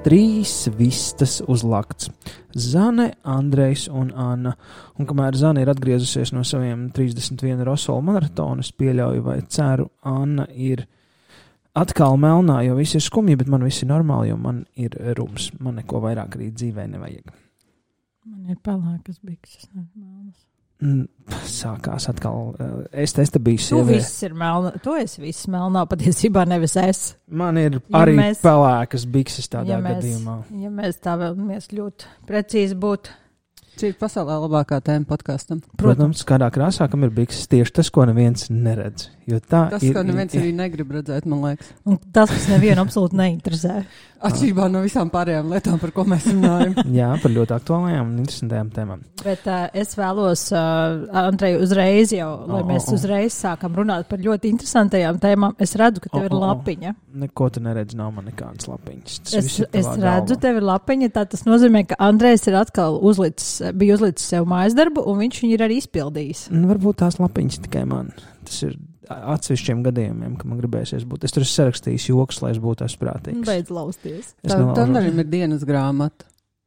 3 vistas uzlakts. Zane, Andrejs un Anna. Un kamēr Zane ir atgriezusies no saviem 31 Rosolu maratonu, es pieļauju vai ceru, Anna ir atkal melnā, jo viss ir skumji, bet man viss ir normāli, jo man ir rums. Man neko vairāk arī dzīvē nevajag. Man ir pelēkas bikses, melnas. Sākās atkal. Es te biju sieviete. Tu viss ir melnā. Tu esi viss melnā, patiesībā nevis es. Man ir arī pelēkas bikses tādā gadījumā. Ja mēs tā vēlamies ļoti precīzi būt. Cik pasaulē labākā tēma podkastam? Protams, kādā krāsā, kam ir bikses, tieši tas, ko neviens neredz. Jo tas, ko neviens arī negrib redzēt, man liekas. Un tas, kas nevienu absolūti neinteresē. Atšķirībā no visām pārējām lietām, par ko mēs runājam. Jā, par ļoti aktuālajām un interesantajām tēmām. Bet es vēlos, Andrej, uzreiz jau, lai mēs uzreiz sākam runāt par ļoti interesantajām tēmām. Es redzu, ka tev ir lapiņa. Neko tu neredz, nav man nekādas lapiņas. Es redzu, tev ir lapiņa, tā tas nozīmē, ka Andrejs ir atkal bija uzlicis sev mājas darbu, un viņš viņu ir arī izpildījis. Varbūt tās lapiņas tikai man. Tas ir atsevišķiem gadījumiem, ka man gribēsies būt. Es tur esmu sarakstījis joks, lai es būtu sprātīgs. Beidz lausties. Tam arī ir dienas grāmata.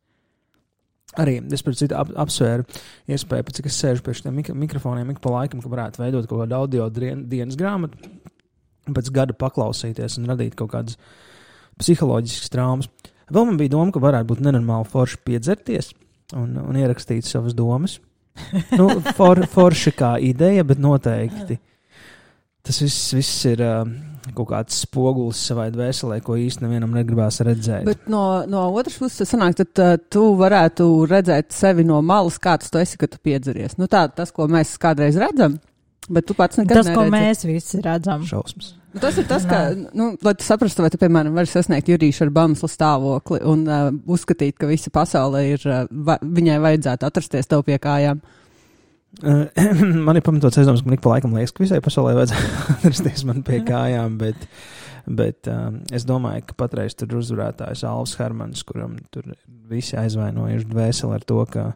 Arī es par citu apsvēru iespēju, pēc cik es sēžu pie šiem mikrofoniem ik pa laikam, ka varētu veidot kaut kādu audio dienas grāmatu, pēc gada paklausīties un radīt kaut kādas psiholoģiskas traumas. Vēl man bija doma, ka varētu būt nenormāli forši piedzerties un ierakstīt savas domas. Forši kā ideja, bet noteikti. Tas viss ir kaut kāds spogulis savai dvēselē, ko īsti nevienam negribās redzēt. Bet no otras puses sanāk, tad tu varētu redzēt sevi no malas, kāds tu esi, kad tu piedzeries. Tas, ko mēs kādreiz redzam, bet tu pats nekad neredzi. Tas, ko mēs visi redzam. Šausmas. Tas ir tas, ka, lai tu saprastu, vai tu, piemēram, vari sasniegt Jurīšu ar bamslu stāvokli un uzskatīt, ka visa pasaule ir, viņai vajadzētu atrasties tev pie kājām. Man ir pamatots aizdoms, ka man ik pa laikam liekas, ka visai pasaulē vajadzētu atrasties man pie kājām, bet es domāju, ka patreiz tur uzvarētājs Alvs Hermans, kuram tur visi aizvainojuši dvēseli ar to, ka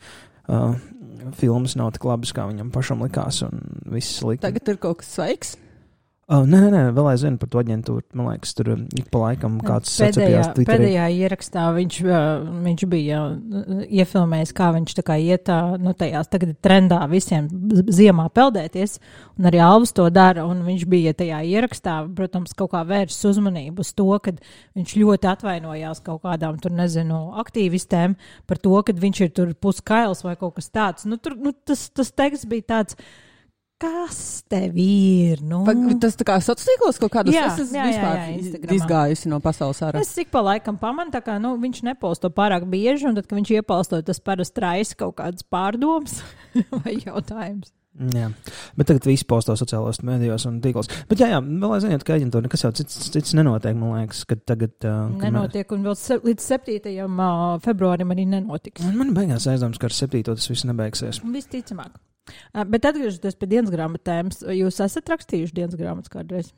filmas nav tik labas, kā viņam pašam likās un viss slikti. Tagad ir kaut kas sveiks? Nē, vēl aizvien par to aģentūru. Man liekas, tur ik pa laikam kāds sacepjās Twitterī. Pēdējā ierakstā viņš bija iefilmējis, kā viņš tā kā iet, tajās tagad trendā visiem ziemā peldēties, un arī Alvs to dara, un viņš bija tajā ierakstā, protams, kaut kā vērsts uzmanību uz to, kad viņš ļoti atvainojās kaut kādām, tur nezinu, aktīvistēm par to, kad viņš ir tur puskails vai kaut kas tāds. Tas teksts bija tāds, kas tev ir? Tas tā kā sociālos kaut kādos izgājusi no pasaules ārā. Es ik pa laikam pamanu, tā kā viņš nepausto pārāk bieži, un tad, kad viņš iepausto, tas parasti raisa kaut kādas pārdomas vai jautājums. Jā, bet tagad viss posto sociālos mēdījos un tīklos. Bet jā, vēl aizvien, ka aģentūra nekas jau cits nenotiek, man liekas, ka tagad... nenotiek, un vēl līdz 7. februārim arī nenotiks. Man beigās aizdoms, ka ar 7. tas viss nebeigsies. Visticamāk. Bet atgriežoties pie dienas grāmatēmas, jūs esat rakstījuši dienas grāmatas kādreiz?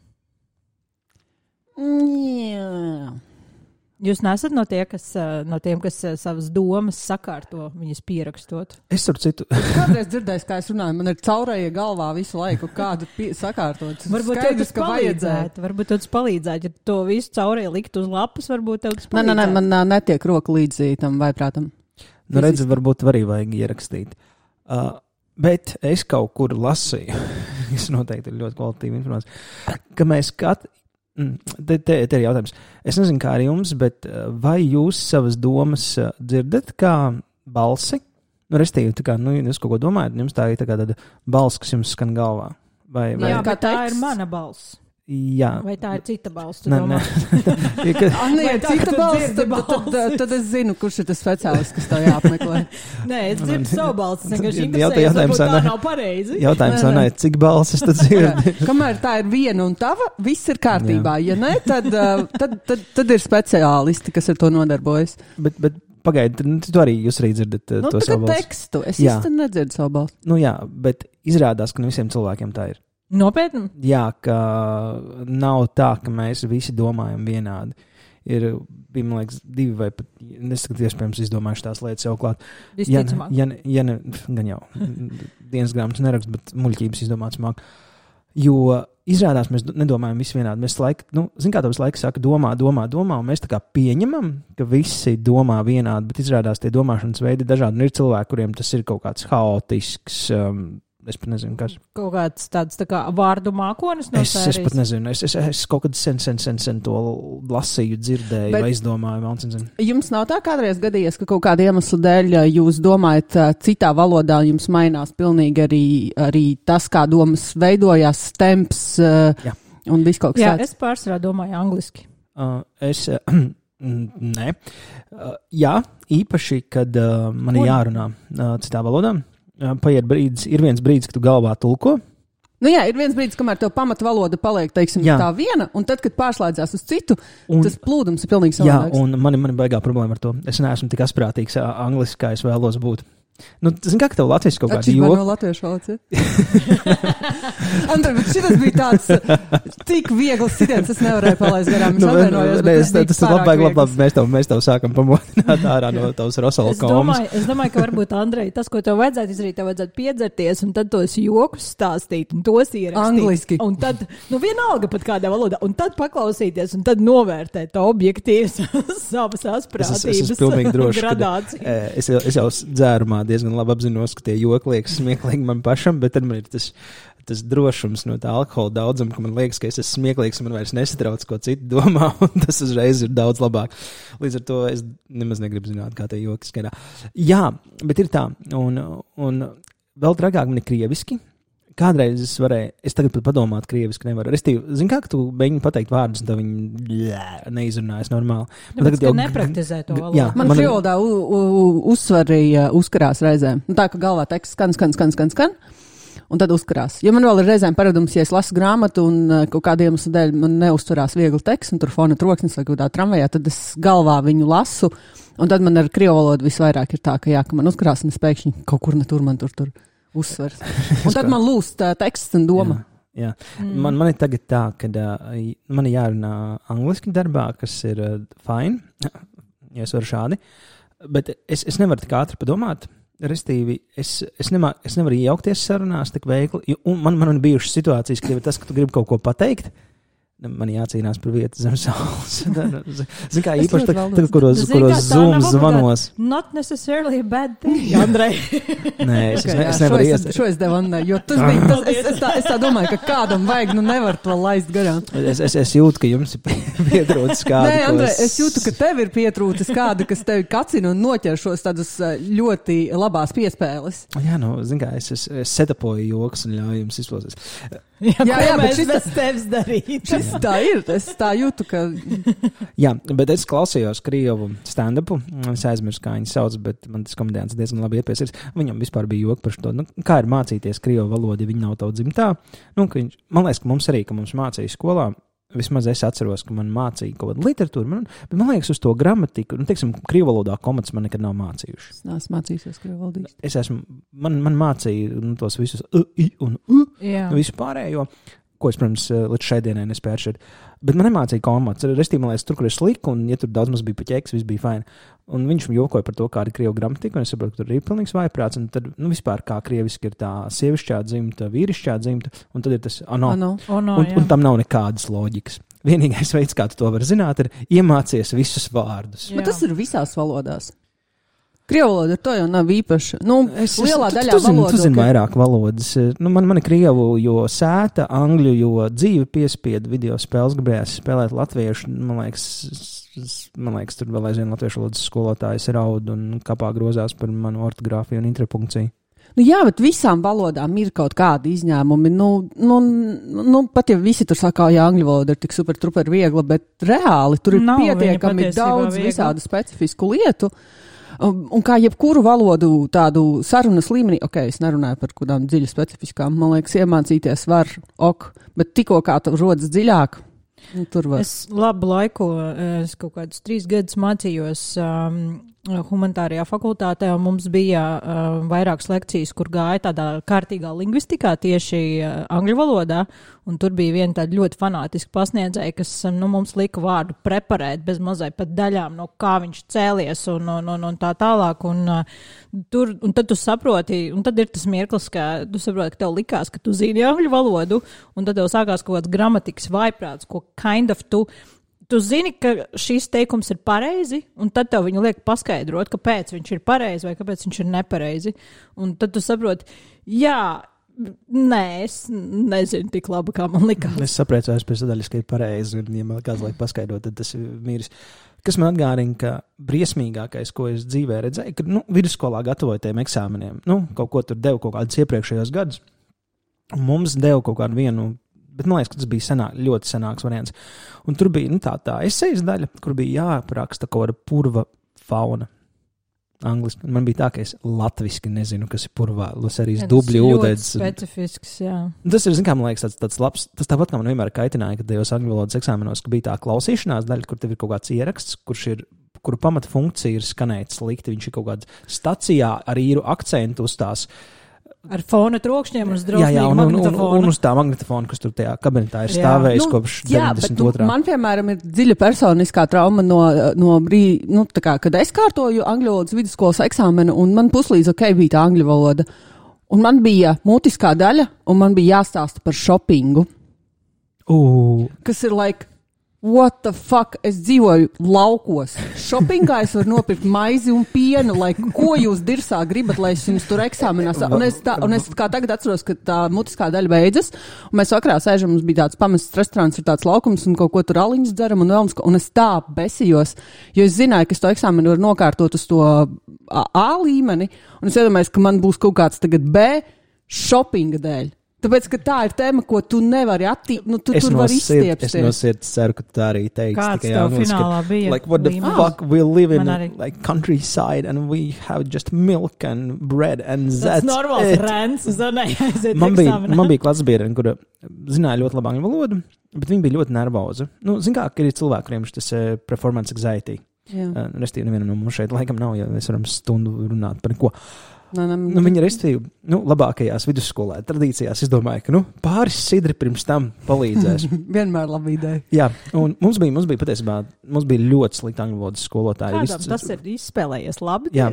Jā. Jūs nesat no tiem, kas savas domas sakārto, viņas pierakstot? Es ar citu. Kādreiz dzirdējis, kā es runāju, man ir caurēja galvā visu laiku, kādu sakārtot. Varbūt tas palīdzētu, ja to visu caurēja likt uz lapas, varbūt tev tas palīdzētu. Nē, man netiek roka līdzi tam vaiprātam. Redzi, varbūt arī vajag ierakstīt. Bet es kaut kur lasīju, es noteikti ir ļoti kvalitīva informācija, ka mēs te ir jautājums. Es nezinu, kā ar jums, bet vai jūs savas domas dzirdat kā balsi? Restīvi, tā kā, jūs kaut ko domājat, jums tā ir tā kā tāda balss, kas jums skan galvā. Vai jā, bet tā ir mana balss. Jā. Vai tā ir cita balss? Ja cita balss, tad es zinu, kurš ir tas speciālists, kas tev jāapmeklē. Nē, es dzirdu savu balsi. Jautājums tā nav pareizi. Jautājums nav, cik balsis tad dzirdi? Kamēr tā ir viena un tava, viss ir kārtībā. Ja ne, tad ir speciālisti, kas ar to nodarbojas. Bet pagaidi, tu arī dzirdat to savu balsi. Tekstu. Es īsti nedzirdu savu balsi. Jā, bet izrādās, ka ne visiem cilvēkiem tā ir. Nopietni? Jā, ka nav tā, ka mēs visi domājam vienādi. Bija, man liekas, 2 vai pat, nesakot, iespējams, izdomājuši tās lietas jau klāt. Visticamāk. Ja ne, gan jau, dienas grāmatas nerakst, bet muļķības izdomāts māk. Jo izrādās, mēs nedomājam visi vienādi. Mēs zin kā to visu laiku saka, domā, un mēs tā kā pieņemam, ka visi domā vienādi, bet izrādās tie domāšanas veidi dažādi. Un ir cilvēki, kuriem tas ir kaut kāds haotisks, es pat nezinu, kas. Kaut kāds tāds tā kā vārdu mākonis no sērijas. Es pat nezinu, es kaut kad sen to lasīju, dzirdēju, vai izdomāju. Jums nav tā kādreiz gadījies, ka kaut kāda iemesla dēļ jūs domājat citā valodā, jums mainās pilnīgi arī tas, kā domas veidojās, temps un viss kaut kas tāds? Jā, es pārsvarā domāju angliski. Nē. Jā, īpaši, kad man ir jārunā citā valodā. Ir viens brīdis, kad tu galvā tulko. Nu jā, ir viens brīdis, kamēr tev pamata valoda paliek, teiksim, tā viena, un tad, kad pārslēdzās uz citu, tas plūdums ir pilnīgi savādāks. Jā, un man baigā problēma ar to. Es neesmu tik asprātīgs angliski, kā es vēlos būt. Zin kā, ka tev latviešu kaut kādi joki? No latviešu valodas, Andrej, bet šitas bija tāds tik viegls sitiens, es nevarēju palaist garām. Es atvainojos, tas ir labi, mēs tev sākam pamodināt ārā no tavas Rosala komas. Es domāju, ka varbūt, Andrej, tas, ko tev vajadzētu izdarīt, tev vajadzētu piedzerties un tad tos jokus stāstīt un tos ierakstīt. Angliski. Un tad, vienalga pat kādā valodā, un tad paklausīties un tad novērtēt objektīvas savas asprātības. Es esmu pilnīgi droši, es jau dzērumā diezgan labi apzinos, ka tie joki liekas smieklīgi man pašam, bet tad man ir tas drošums no tā alkohola daudzuma, ka man liekas, ka es esmu smieklīgs un man vairs nesatrauc, ko citi domā, un tas uzreiz ir daudz labāk. Līdz ar to es nemaz negribu zināt, kā tie joki skaidrā. Jā, bet ir tā, un vēl tragāk man ir krieviski. Kādreiz es tagad pat padomāt krieviski nevaru. Zin kā, ka tu beigni pateikt vārdus, un tā viņi neizrunājas normāli. Tāpēc, ka nepraktizē to valodu. Man krievaldā uzsvarīja uzkarās reizēm. Tā, ka galvā teksts skan, un tad uzkarās. Jo man vēl ir reizēm paradums, ja es lasu grāmatu un kaut kādiem iemeslu dēļ man neuzturās viegli teksts, un tur fona troksnis vai kaut kādā tramvajā, tad es galvā viņu lasu, un tad man ar krievu valodu visvairāk ir tā, ka ka man uzkarās, un es pēkšņi kaut kur netur man tur uzsvers. Un tad man lūst teksts un doma. Jā. Man ir tagad tā, ka man ir jārunā angliski darbā, kas ir fine, ja es varu šādi, bet es nevaru tik ātri padomāt. Restīvi, es nevaru iejaukties sarunās tik veikli, un man ir bijušas situācijas, ka tas, ka tu gribi kaut ko pateikt, man jācīnās par vietu zem saules. Zin kā, īpaši tagad, kuros Zoom zvanos. Not necessarily a bad thing, Andrej. Nē, es nevaru iest. Šo es devu Annai, jo tas bija, es tā domāju, ka kādam vajag, nevar to laist garām. Es jūtu, ka jums ir pietrūcis kāda. Nē, Andrej, es jūtu, ka tev ir pietrūcis kāda, kas tevi kacina un noķer šos tādus ļoti labās piespēles. Jā, zin kā, es setapoju joks un ļauju jums izplosties. Jā, bet šis tevis darīt. Tā ir, es tā jūtu, ka... Jā, bet es klausījos Krievu stand-upu, es aizmirsu, kā viņi sauc, bet man tas komediants diezgan labi iepiesirs. Viņam vispār bija joki par šo, kā ir mācīties Krievu valodu, ja viņi nav tavu dzimtā. Man liekas, ka mums mācīja skolā, vismaz es atceros, ka man mācīja kaut kādu literatūru, bet man liekas, uz to gramatiku, teiksim, Krievu valodā komats man nekad nav mācījuši. Es neesmu mācījusies Krievu valodā. Man mācīja tos visus i un visu pārējo, ko es, protams, līdz šai dienai nespēju atšķirt. Bet man nemācīja komats. Restīvi, man liekas, tur, kur es liku, un ja tur daudz maz bija pa ķeks, viss bija fine. Un viņš jokoja par to, kā ir Krievu gramatika, un es saprotu, ka tur ir pilnīgs vājprāts, un tad, vispār kā krieviski ir tā sievišķā dzimta, vīrišķā dzimta, un tad ir tas un tam nav nekādas loģikas. Vienīgais veids, kā tu to var zināt, ir iemācies visus vārdus. Bet tas ir visās valodās. Krievu valoda to jau nav īpaši. Lielā daļā valodu. Tu zini vairāk valodas. Man ir krievu, jo sēta, angļu, jo dzīve piespieda video spēles, gribējās spēlēt latviešu. Man liekas, tur vēl aizvien latviešu valodas skolotājs raud un kapā grozās par manu ortogrāfiju un interpunkciju. Jā, bet visām valodām ir kaut kādi izņēmumi. Pat ja visi tur saka, ja angļu valoda ir tik super viegla, bet reāli tur ir pietiekami daudz visādu specifisku lietu. Un kā jebkuru valodu tādu sarunas līmenī, es nerunāju par kādām dziļu specifiskām, man liekas, iemācīties var, bet tikko kā tu rodas dziļāk, tur var. Es labu laiku, es kaut kādus 3 gadus mācījos humanitārajā fakultātē, un mums bija vairākas lekcijas, kur gāja tādā kārtīgā lingvistikā tieši angļu valodā, un tur bija viena tāda ļoti fanātiska pasniedzēja, kas mums lika vārdu preparēt bez mazai pat daļām, no kā viņš cēlies un tā tālāk, un tad tu saproti, un tad ir tas mirklis, ka tu saproti, ka tev likās, ka tu zini angļu valodu, un tad tev sākās kaut kāds gramatikas vaiprāts, ko kind of tu zini, ka šīs teikums ir pareizi, un tad tev viņu liek paskaidrot, kāpēc viņš ir pareizi vai kāpēc viņš ir nepareizi. Un tad tu saproti, es nezinu tik labi, kā man likās. Es sapriecājos pēc daļas, ka ir pareizi, un ja man kāds liek paskaidrot, tad tas ir mīris. Kas man atgādina, ka briesmīgākais, ko es dzīvē redzēju, ka vidusskolā gatavojotiem eksāmeniem, kaut ko tur devu kaut kādus iepriekšējos gadus, un mums devu kaut kādu vienu. Bet man liekas, ka tas bija ļoti senāks variants. Un tur bija tā esejas daļa, kur bija jāapraksta kaut kāda purva fauna. Angliski. Man bija tā, ka es latviski nezinu, kas ir purvā. Arī dubļi ūdens. Specifisks, jā. Tas ir, man liekas, tāds labs. Tas tāpat kā man vienmēr kaitināja, kad tajos angļu valodas eksāmenos, ka bija tā klausīšanās daļa, kur tev ir kaut kāds ieraksts, kuru pamata funkcija ir skanēt slikti. Viņš ir kaut kādā stacijā ar īru akcentu uzstās. Ar fona trokšņiem uz drausmīgu magnetofonu. Un uz tā magnetofonu, kas tur tajā kabinetā ir stāvējis kopš 92. Man, piemēram, ir dziļa personiskā trauma kad es kārtoju angļu valodas vidusskolas eksāmenu, un man puslīdz bija tā angļu valoda. Un man bija mutiskā daļa, un man bija jāstāsta par šopingu. Kas ir what the fuck? Es dzīvoju laukos. Šopingā es varu nopirkt maizi un pienu, ko jūs dirsā gribat, lai es jums tur eksāmenā. Un es kā tagad atceros, ka tā mutiskā daļa beidzas, un mēs vakarā sēžam, mums bija tāds pamests restorāns, ir tāds laukums, un kaut ko tur aliņus dzeram, un es tā besījos, jo es zināju, ka es to eksāmenu varu nokārtot uz to A līmeni, un es iedomājos, ka man būs kaut kāds tagad B šopinga dēļ. Tāpēc, ka tā ir tēma, ko tu nevari tu tur vari izstiepsties. Es no sirds ceru, ka tu tā arī teiksi. Kāds tev finālā bija? What the fuck, we live in countryside and we have just milk and bread and that's normāls rents, man bija klases biedrene, kura zināja ļoti labu angļu valodu, bet viņa bija ļoti nervoza. Zin kā, ka ir cilvēki, kuriem šis performance anxiety. Restīvi nevienam no mums šeit laikam nav, ja mēs varam stundu runāt par neko. Viņa restīvi, labākajās vidusskolē tradīcijās izdomāja, ka pāris sidri pirms tam palīdzēs. Vienmēr laba ideja. Jā, un mums bija patiesībā, ļoti slikta angļu valodas skolotāja. Kādam tas ir izspēlējies labi? Jā,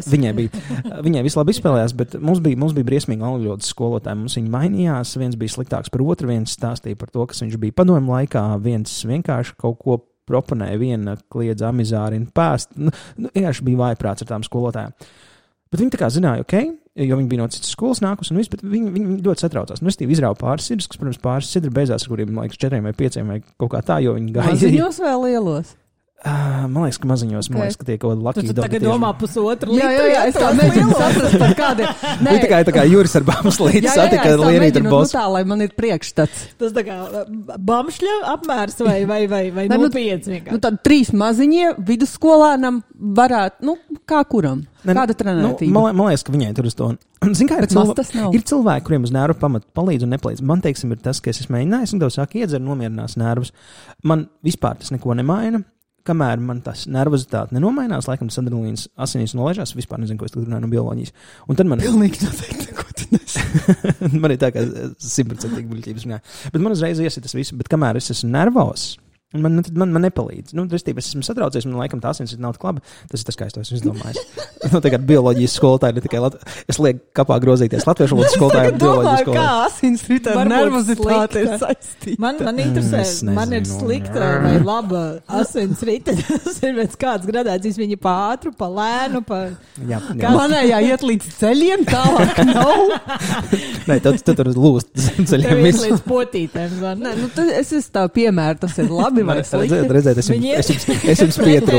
viņai visu labi izspēlējās, bet mums bija briesmīgi angļu valodas skolotāji. Mums viņi mainījās, viens bija sliktāks par otru, viens stāstīja par to, kas viņš bija padomju laikā, viens vienkārši kaut ko proponēja, viena kliedza amizāri un pēst. Vienkārši bija vājprāts ar tām skolotājām. Bet viņi tā kā zināja, jo viņi bija no citas skolas nākus, un bet viņi ļoti satraucās. Es tīvi izrauju pāris sidrus, kas, protams, pāris sidri beigās, ar kuriem, 4 vai 5 vai kaut kā tā, jo viņi gāja. Maziņos vai lielos? Man liekas, ka maziņos, man liekas, ka tie kaut kādi laki dodi. Tu tagad domā pusotru litru. Jā, es tā mēģinu saprast par kādiem. Nē, tā kā Juris ar bamslīti satika Lienīt ar bosu. Tā, lai man ir priekšstats. Tas tā kā bamšļa apmērs vai nopietns vienkārši. Tad 3 maziņie vidusskolēnam varētu, kā kuram? Kāda trenētība? Man liekas, ka viņai tur uz to. Zin kā, ir cilvēki, kuriem uz nervu pamatu palīdz un nepalīdz. Man, teiksim, ir tas, ka es esmu mēģinājis, un tev saka, iedzer nomierinās nervus. Man vispār tas neko nemaina. Kamēr man tas nervozitāte nenomainās, laikam tas adrenalīns asinīs nolaižās, vispār nezinu, ko es tagad runāju no bioloģijas. Un tad man pilnīgi noteikti neko tu nesi. Man ir tā kā 100% buļķības runāja. Bet man uzreiz iesit tas visu, bet kamēr es esmu nervos, man nepalīdz. Restīvi, es esmu satraucies, man laikam tā asins nav tik labi. Tas ir tas, kā es to esmu izdomājis. Tagad bioloģijas skolotāji, ne tikai es lieku kapā grozīties latviešu valodas skolotāju un bioloģijas skolotāju. Kā asins rita ar nervozitāti ir saistīta? Man interesē, man ir slikta vai laba asins rita. Tas ir pēc kāds gradācijas, viņi pa ātru, pa lēnu, pa... Jā. Manējā iet līdz ceļiem, tālāk nav. Nē, tu tur lūst ceļiem. Tev iet līdz potītēm. Nē, es esmu tā piemēra, tas ir labi. Redzēt, es jums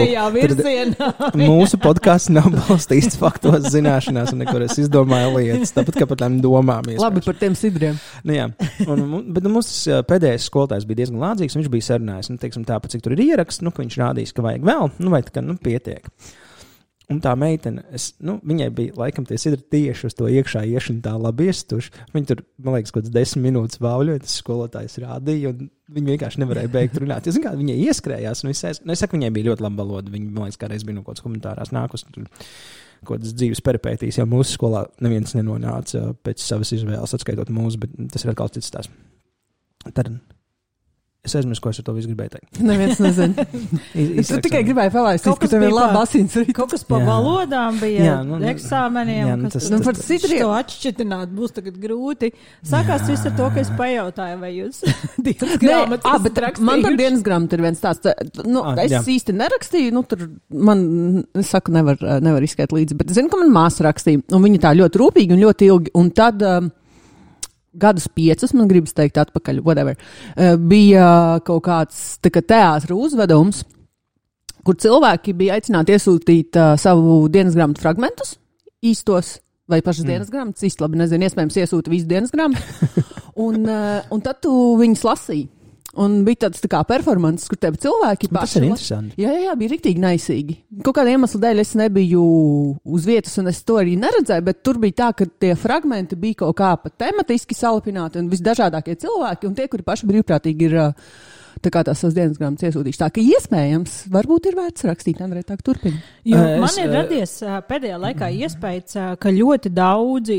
pietrūku. Mūsu podkāsts nav balstīts faktos, zināšanās, un nekur es izdomāju lietas, tāpat kā par tām domām. Labi par tiem sidriem. Jā, bet mums pēdējais skolotājs bija diezgan lādzīgs, viņš bija sarunājis, teiksim, tāpat, cik tur ir ieraksts, ka viņš rādīs, ka vajag vēl, vai tā kā, pietiek. Un tā meitene, viņai bija laikam tie sidri tieši uz to iekšā iešana tā labi iestuši. Viņa tur, man liekas, kaut kāds 10 minūtes vauļoja, tas skolotājs rādīja, un viņa vienkārši nevarēja beigt runāt. Zin kā, viņai ieskrējās, un es saku, viņai bija ļoti laba valoda. Viņa, man liekas, kādreiz bija no kaut kādas komentārās nākus, tur kaut kādas dzīves peripētīs, jo mūsu skolā neviens nenonāca pēc savas izvēles, atskaitot mūsu, bet tas ir atkal cits tās. Tad es aizmirsu, ko es ar to visu gribēju teikt. Neviens nezina. Es tikai gribēju palaist, ka tev ir laba asins. Kaut kas pa valodām bija, eksāmeniem. Par sidriem. To atšķitināt būs tagad grūti. Sākās viss ar to, ka es pajautāju, vai jūs dienas grāmatas rakstījuši. Man par dienas grāmatu ir viens tāds. Es īsti nerakstīju, tur man, es saku, nevar izskait līdzi, bet zinu, ka man māsa rakstīja, un viņa tā ļoti rūpīgi un ļoti ilgi, un tad gadus 5, man gribas teikt atpakaļ, whatever, bija kaut kāds teātra uzvedums, kur cilvēki bija aicināti iesūtīt savu dienas grāmatu fragmentus, īstos, vai pašas dienas grāmatas, īsti labi nezinu, iespējams iesūta visu dienas grāmatu, un tad tu viņus lasīji. Un bija tāds tā kā performance, kur tev cilvēki paši. Tas ir interesanti. Jā, bija riktīgi naisīgi. Kaut kāda iemesla dēļ es nebiju uz vietas, un es to arī neredzēju, bet tur bija tā, ka tie fragmenti bija kaut kā pat tematiski salapināti, un visdažādākie cilvēki, un tie, kuri paši brīvprātīgi ir tā kā tās savas dienas grāmatas iesūtījuši. Tā ka iespējams, varbūt ir vērts rakstīt, Andrej, tā turpina. Jo man ir radies pēdējā laikā iespējas, ka ļoti daudzi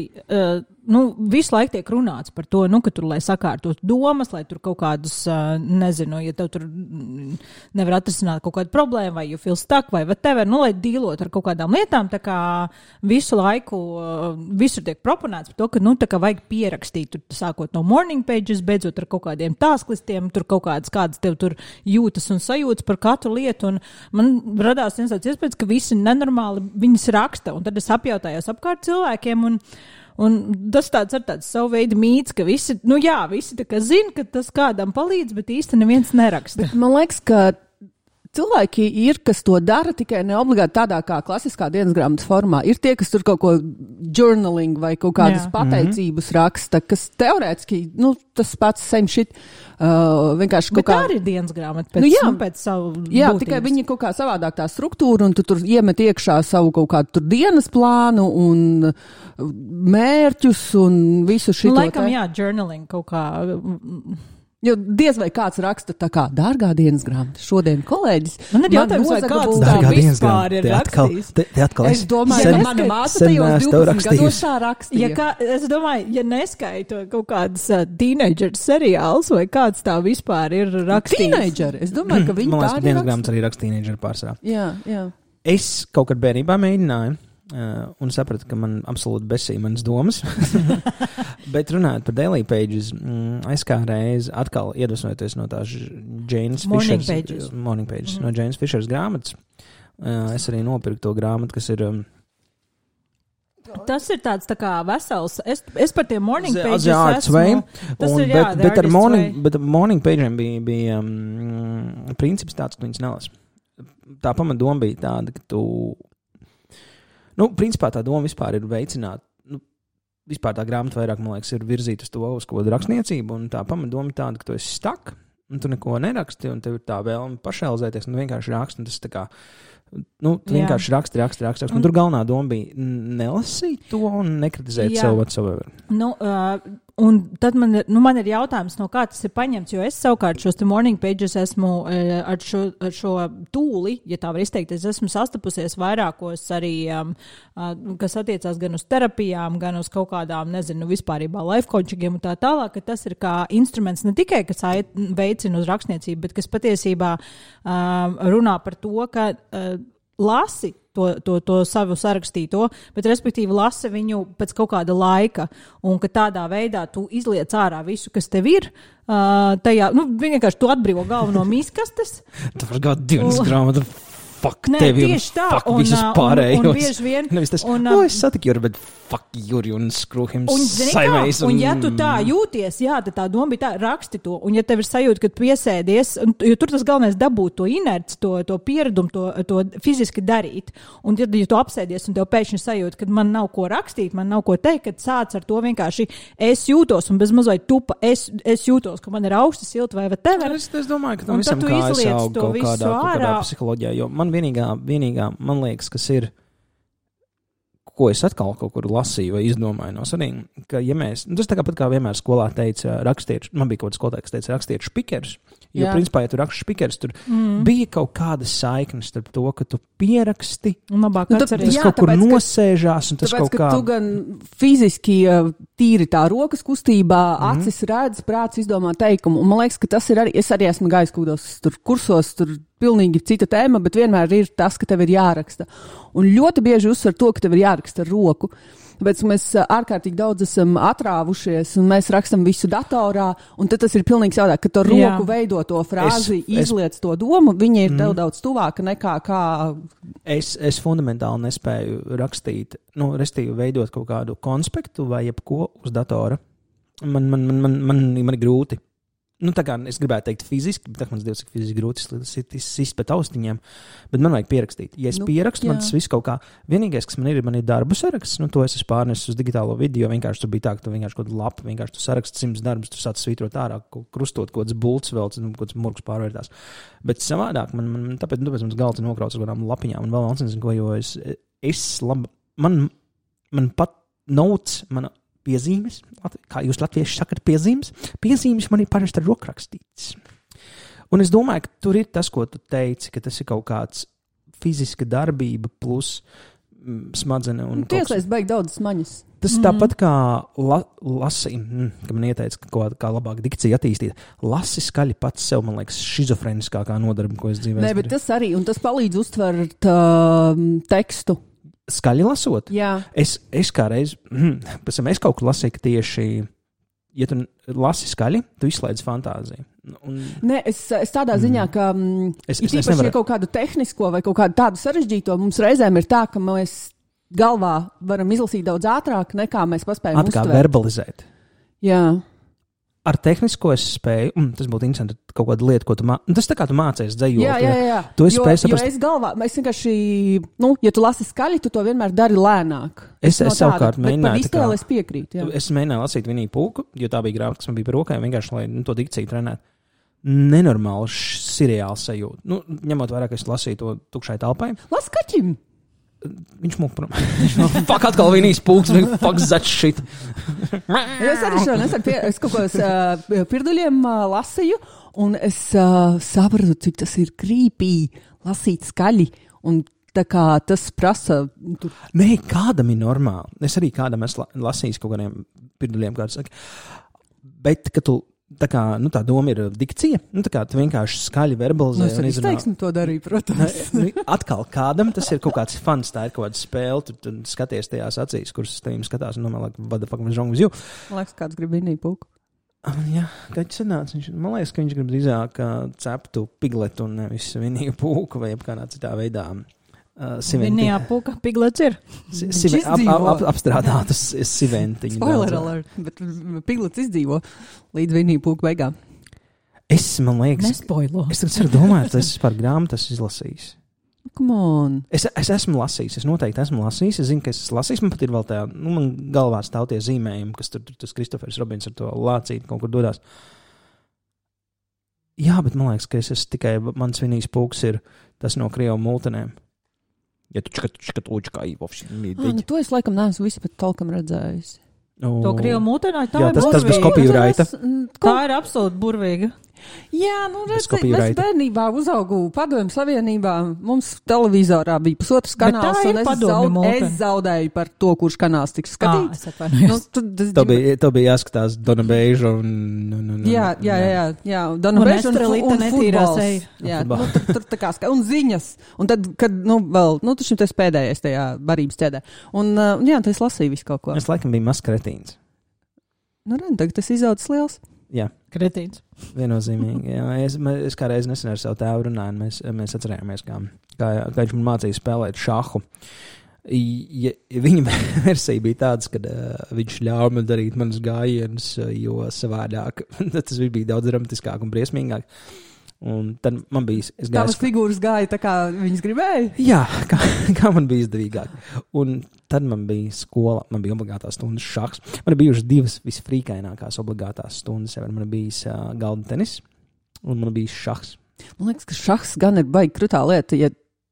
visu laiku tiek runāts par to, ka tur, lai sakārtos domas, lai tur kaut kādus, nezinu, ja tev tur nevar atrisināt kaut kādu problēmu, vai you feel stuck, vai whatever, lai dīlot ar kaut kādām lietām, tā kā visu laiku, visur tiek proponēts par to, ka, tā kā vajag pierakstīt, tur sākot no morning pages, beidzot ar kaut kādiem tasklistiem, tur kaut kādas tev tur jūtas un sajūtas par katru lietu, un man radās viens tāds iespējas, ka visi nenormāli viņas raksta, un tad es apjautājos apkārt cilvēkiem, un tas tāds savu veidu mīts, ka visi, visi tā kā zina, ka tas kādam palīdz, bet īsti neviens neraksta. Bet man liekas, ka cilvēki ir, kas to dara, tikai ne obligāti tādā kā klasiskā dienas grāmatas formā. Ir tie, kas tur kaut ko journaling vai kaut kādas pateicības raksta, kas teorētiski, tas pats same shit, vienkārši kaut kā... Bet tā arī dienas grāmata pēc savu Jā, būtības. Tikai viņi kaut kā savādāk tā struktūra, un tu tur iemet iekšā savu kaut kādu tur dienas plānu un mērķus un visu šito. Laikam, journaling kaut kā... Jo diez vai kāds raksta tā kā dārgā dienas grāmata. Šodien kolēģis. Man ir jautājums, vai kāds tā vispār ir rakstījis. Es domāju, ka mana māsa tajos 12 gados tā rakstīja. Es domāju, ja neskaita kaut kādas teenageru seriāls, vai kāds tā vispār ir rakstījis. Teenageri? Es domāju, ka viņi tā ir rakstīja. Man liekas, dienas grāmatas arī raksta teenageru pārsvarā. Jā. Es kaut kad bērnībā mēģināju. Un sapratu, ka man absolūti besīja manas domas. Bet runājot par Daily Pages, es kā reiz atkal iedvesmojoties no tās Janes Fishers, Morning Pages, no Janes Fishers grāmatas, es arī nopirku to grāmatu, kas ir... Tas ir tāds tā kā vesels. Es par tiem Morning Pages esmu. Tas ir, bet ar Morning Pages bija princips tāds, ka viņas nelas. Tā pamatdoma bija tāda, ka tu... principā tā doma vispār ir veicināt, vispār tā grāmata vairāk, man liekas, ir virzīt uz to, uz ko rakstniecību, un tā pamatdoma ir tāda, ka tu esi stuck, un tu neko neraksti, un tev ir tā vēlme pašrealizēties, un vienkārši raksti, un tas tā kā, tu vienkārši raksti, un tur galvenā doma bija nelasīt to un nekritizēt sev whatsoever. Un tad man ir jautājums, no kā tas ir paņemts, jo es savukārt šos te Morning Pages esmu ar šo tūli, ja tā var izteikties, esmu sastapusies vairākos arī, kas attiecās gan uz terapijām, gan uz kaut kādām, vispārībā life coachingiem un tā tālāk, ka tas ir kā instruments ne tikai, kas veicina uz rakstniecību, bet kas patiesībā runā par to, ka lasi to savu sarakstīto, bet respektīvi lasi viņu pēc kaut kāda laika, un ka tādā veidā tu izliec ārā visu, kas tev ir, tajā, vienkārši tu atbrīvo galvu no miskastes. Tu vari gāt dienas grāmatu. Fuck Nē, tevi tieši tā, un visus pārējos. Un bieži vien... Nevis tas, es satiku Juri, bet fuck Juri un screw him sideways. Un ja tu tā jūties, tad tā doma bija tā, raksti to. Un ja tev ir sajūta, ka piesēdies, jo tur tas galvenais dabūt to inerci, to pieradumu, to fiziski darīt. Un ja tu apsēdies un tev pēkšņi sajūta, ka man nav ko rakstīt, man nav ko teikt, kad sāc ar to vienkārši es jūtos un bez mazliet tupa, es jūtos, ka man ir augsti, silti vai whatever. Es domāju, ka tam visam kājas aug kaut kādā psiholoģijā, jo man vienīgā, man liekas, kas ir ko es atkal kaut kur lasīju vai izdomāju no sarīm, ka, ja mēs, tas tā kā pat kā vienmēr skolā teica rakstieši, man bija kaut kāds skolotājs, kas teica rakstieši špikers, jo, principā, ja tu raksti špikers, tur bija kaut kāda saikne starp to, ka tu pieraksti, tas kaut kur nosēžās, un tas tāpēc, kaut kā... Tu gan fiziski tīri tā rokas kustībā, acis redz, prāts izdomā teikumu, un man liekas, ka tas ir arī, es arī esmu gājis kādos tur kursos, tur pilnīgi cita tēma, bet vienmēr ir tas, ka tev ir jāraksta. Un ļoti bieži uzsver to, ka tev ir jāraksta ar roku. Tāpēc mēs ārkārtīgi daudz esam atrāvušies, un mēs rakstam visu datorā, un tad tas ir pilnīgi savādāk, ka to roku veido to frāzi, izliec to domu, viņa ir tev daudz tuvāka nekā kā... Es fundamentāli nespēju rakstīt, restīvi veidot kaut kādu konspektu vai jebko uz datora. Man ir grūti. Tā kā es gribētu teikt fiziski, bet mans Dievs, cik fiziski grūti sist pēc austiņiem, bet man vajag pierakstīt. Ja es pierakstu, man tas viss kaut kā, vienīgais, kas man ir darbu saraksts, to es esmu pārnesis uz digitālo video, vienkārši tur bija tā, ka tu vienkārši kaut kādu lapu, vienkārši tu saraksti 100 darbus, tu sāc svītrot ārā, krustot kaut kāds bults vēl, kaut kāds murgs pārvērtās. Bet savādāk, tāpēc mans galds ir nokrauts ar kādām lapiņām, un vēl nezinu, ko, jo man pat notes, mana piezīmes, kā jūs latvieši sakat piezīmes man ir parasti rokrakstīts. Un es domāju, ka tur ir tas, ko tu teici, ka tas ir kaut kāds fiziska darbība plus smadzenes. Tieslēs baigi daudz smaņas. Tas tāpat kā lasīja, ka man ieteica, kā labāk dikcija attīstīt. Lasi skaļi pats sev, man liekas, šizofrēniskākā nodarba, ko es dzīvē. Nē, bet tas arī, un tas palīdz uztvert tekstu. Skaļi lasot? Jā. Es kādreiz, es kaut kur lasīju, ka tieši, ja tu lasi skaļi, tu izslēdz fantāziju. Nē, es tādā ziņā, ka īpaši ja kaut kādu tehnisko vai kaut kādu tādu sarežģīto, mums reizēm ir tā, ka mēs galvā varam izlasīt daudz ātrāk, nekā mēs paspējam uztvert. Kā verbalizēt. Jā. Ar tehnisko es spēju, tas būtu interesanti, kaut kāda lieta, ko tu tas tā kā tu mācies dzejot. Jā. Tu esi spējis saprast. Jo es galvā, es vienkārši, ja tu lasi skaļi, tu to vienmēr dari lēnāk. Es savukārt mēģināju. Bet par iztēli es piekrītu, jā. Es mēģināju lasīt Viniju Pūku, jo tā bija grāmata, kas man bija par rokām, vienkārši, lai to dikciju trenētu. Nenormāli seriāls sajūta. Ņemot vērā, ka es lasīju to tukšai telpai. Las kaķim! Viņš mūk prom. Fuck, atkal Vinijs Pūks, fuck that shit. Es arī šodien, es kaut kos pirduļiem lasīju, un es sapratu, cik tas ir creepy lasīt skaļi, un tā kā tas prasa... Nē, kādam ir normāli. Es arī kādam esmu lasījis kaut kādiem pirduļiem, kāds saka. Bet, ka tu... Tā kā, tā doma ir dikcija, tā kā tu vienkārši skaļi verbalizē. Es izteiksmi to darīju, protams. Atkal kādam tas ir kaut kāds fans, tā ir kaut kāda spēle, tu skaties tajās acīs, kuras tevīm skatās, un domā, what the fuck was wrong with you? Man liekas, kāds grib Viniju Pūku. Jā, kaķis sanāca, man liekas, ka viņš grib drīzāk ceptu pigletu un nevis Viniju Pūku vai kādā citā veidā. Vinijā Pūka piglets ir. Apstrādātas siventiņu. Spoiler alert, bet piglets izdzīvo līdz Viniju Pūka beigām. Man liekas, nespoilo. Es tagad domāju, tas par grāmatu esmu izlasījis. Come on. Es esmu lasījis, es noteikti esmu lasījis. Es zinu, ka es esmu lasījis, man pat ir vēl tā, man galvā stāv tie zīmējumi, kas tur tas Kristofers Robins ar to lācīti kaut kur dodās. Jā, bet man liekas, ka es esmu tikai, mans Vinijs Pūks ir tas no Krievu multenēm. Ja tu čekat kā īvovši. To es laikam neesmu visi pat talkam redzējis. To Krievu mūtenāju, tā jā, ir burvīga. Tas bez kopijuraita. Tā ir absolūti burvīga. Jā, redz, es bērnībā uzaugu Padomju Savienībā, mums televizorā bija pusotrs kanāls, un es zaudēju par to, kurš kanāls tiks skatīts. Tev bija jāskatās Dona Beiža un... Jā, Dona Beiža un futbols. Jā, tur tā kā un ziņas. Un tad, kad, vēl, tas šim tas pēdējais tajā barības ķēdē. Un, jā, tas lasīju visu kaut ko. Es laikam biju maz kretīns. Tagad tas izaudzis liels. Jā. Kretīns. Viennozīmīgi. Es kādreiz nesen ar savu tēvu runāju, un mēs atcerējāmies, kā viņš man mācīja spēlēt šahu. Viņa versija bija tāds, ka viņš ļāva man darīt manas gājienus, jo savādāk tas bija daudz dramatiskāk un briesmīgāk. Un tad man bija... Tavas figūras gāja tā, kā viņas gribēja? Jā, kā man bija izdevīgāk. Un tad man bija skola, man bija obligātās stundas šahs. Man ir bijušas divas visfrīkainākās obligātās stundas. Man ir bijis galda tenis un man ir bijis šahs. Man liekas, ka šahs gan ir baigi krutā lieta, ja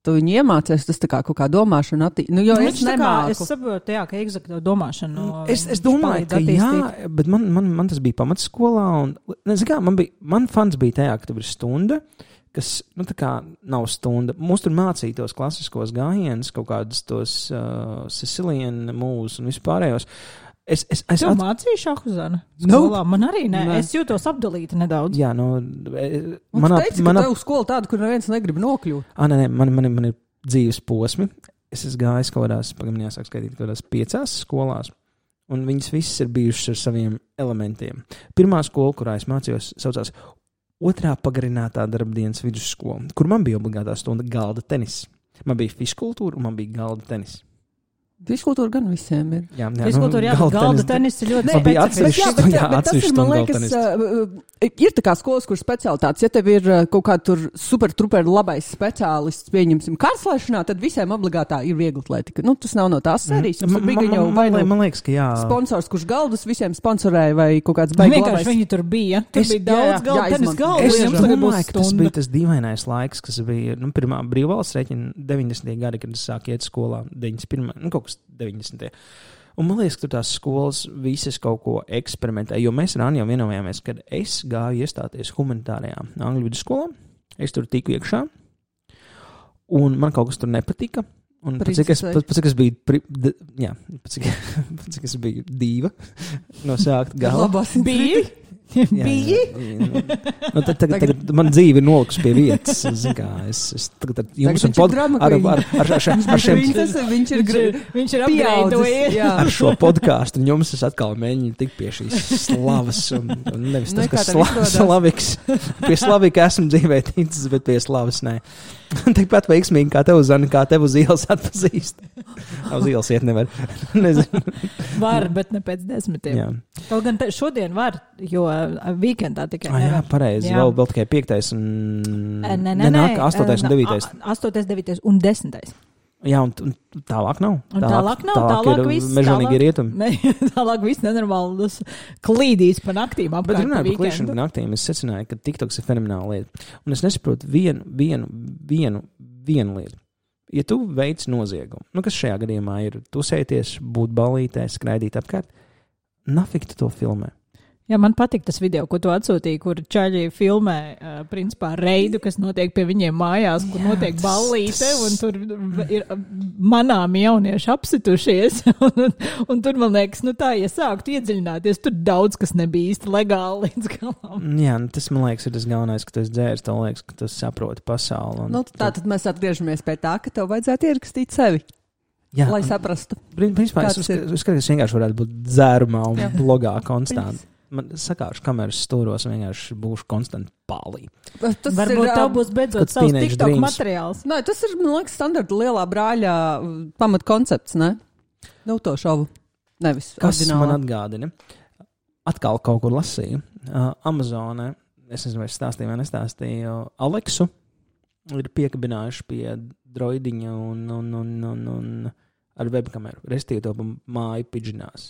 tu viņu iemācies, tas tā kā kaut kā domāšana jo es nemāku. Es saprotu, ka eksakta domāšana. Es domāju, ka jā, bet man tas bija pamatskolā, un, kā, man fans bija tajā, ka tur ir stunda, kas, tā kā nav stunda. Mums tur mācītos klasiskos gājienus, kaut kādus tos Sicilian moves un vispārējos. Es mācīju šahuzānu skolā, man arī nē. Es jūtos apdalīta nedaudz. Jā, tu teici, ka tev skola tāda, kur neviens negrib nokļūt. Nē, man ir dzīves posmi. Es esmu gājis kaut kādās, pagamā jāsāk skaitīt, kaut kādās 5 skolās, un viņas visas ir bijušas ar saviem elementiem. Pirmā skola, kurā es mācījos, saucās 2. pagarinātā darbdienas vidusskola, kur man bija obligātā stunda galda tenis. Man bija fiskultūra un man bija galda tenis. Fiskultūra gan visiem ir. Jā, fiskultūra, galda tenis ir ļoti specifisks. Bet tas ir, man liekas, ir tā kā skolas, kur specialitātes, ja tev ir kaut kā tur super labais speciālists, pieņemsim, karslēšanā, tad visiem obligātā ir vieglatlētika. Tas nav no tās sērijas. Man liekas, ka jā. Sponsors, kurš galdus visiem sponsorēja vai kaut kāds baigs labais. Vienkārši viņi tur bija. Tur bija daudz galda tenis galdu. Es domāju, ka tas bija tas dīvainais laiks, kas bija, pirmā brīvvalsts rēķina 90. gadi, kad es sāku iet skolā, 91. Kaut kas 90. Un man liekas, ka tās skolas visas kaut ko eksperimentē, jo mēs ar Anju jau vienojāmies, kad es gāju iestāties humanitārajā Angļu vidusskolā, es tur tiku iekšā, un man kaut kas tur nepatika, un cik es biju dīva no sākta gala. Bija? Bija? Tagad man dzīve ir nolikusi pie vietas. Es tagad jums ar šiem... Viņš ir apgreidojies. Ar šo podkāstu un jums es atkal mēģinu tikt pie šīs slavas. Un nevis tas, ka slaviks. Pie slavika esmu dzīvē ticis, bet pie slavas nē. Tikpat veiksmīgi, kā tev, Zani, kā tev uz ielas atpazīst. Uz ielas iet nevar. Nezinu. Var, bet ne pēc 10. Jā. Kaut gan šodien var, jo weekendā tikai nevar. Jā, pareizi. Vēl tikai 5. un... Nenāk, 8. un 9. 8., 9. un 10. Jā, un tālāk nav. Tālāk ir viss. Mežonīgi rietumi. Tālāk viss nenormāli klīdīs pa naktīm apkārt. Bet runāju par klīšanu pa naktīm, es secināju, ka TikToks ir fenomenāla lieta. Un es nesaprotu vienu lietu. Ja tu veic noziegumu, kas šajā gadījumā ir tusēties, būt balītē, skraidīt apkārt, nafik tu to filmē? Jā, man patīk tas video, ko tu atsūtīji, kur čaļi filmē, principā, reidu, kas notiek pie viņiem mājās, kur notiek ballīte, un tur ir manām jaunieši apsitušies, un tur, man liekas, tā, ja sāktu iedziļināties, tur daudz, kas nebija īsti legāli līdz galam. Jā, tas, man liekas, ir tas galvenais, ka tu esi dzērs, tev liekas, ka tu saproti pasauli. Tātad mēs atgriežamies pie tā, ka tev vajadzētu ierakstīt sevi. Jā, lai saprastu. Principā, es vienkārši varētu būt dzērumā un blogā konstanti. Man sakāšu kameras stūros, vienkārši būšu konstanti pālī. Varbūt tev būs beidzot savs TikTok materiāls. Nē, tas ir, man liekas, standarta lielā brāļa pamatkoncepts, ne? To šovu. Nevis kas oriģināli. Man atgādina? Atkal kaut kur lasīju. Amazonē, es nezinu, vai stāstīju vai nestāstīju, Aleksu ir piekabinājuši pie droidiņa un ar webkameru. Restīju to pa māju pidžinās.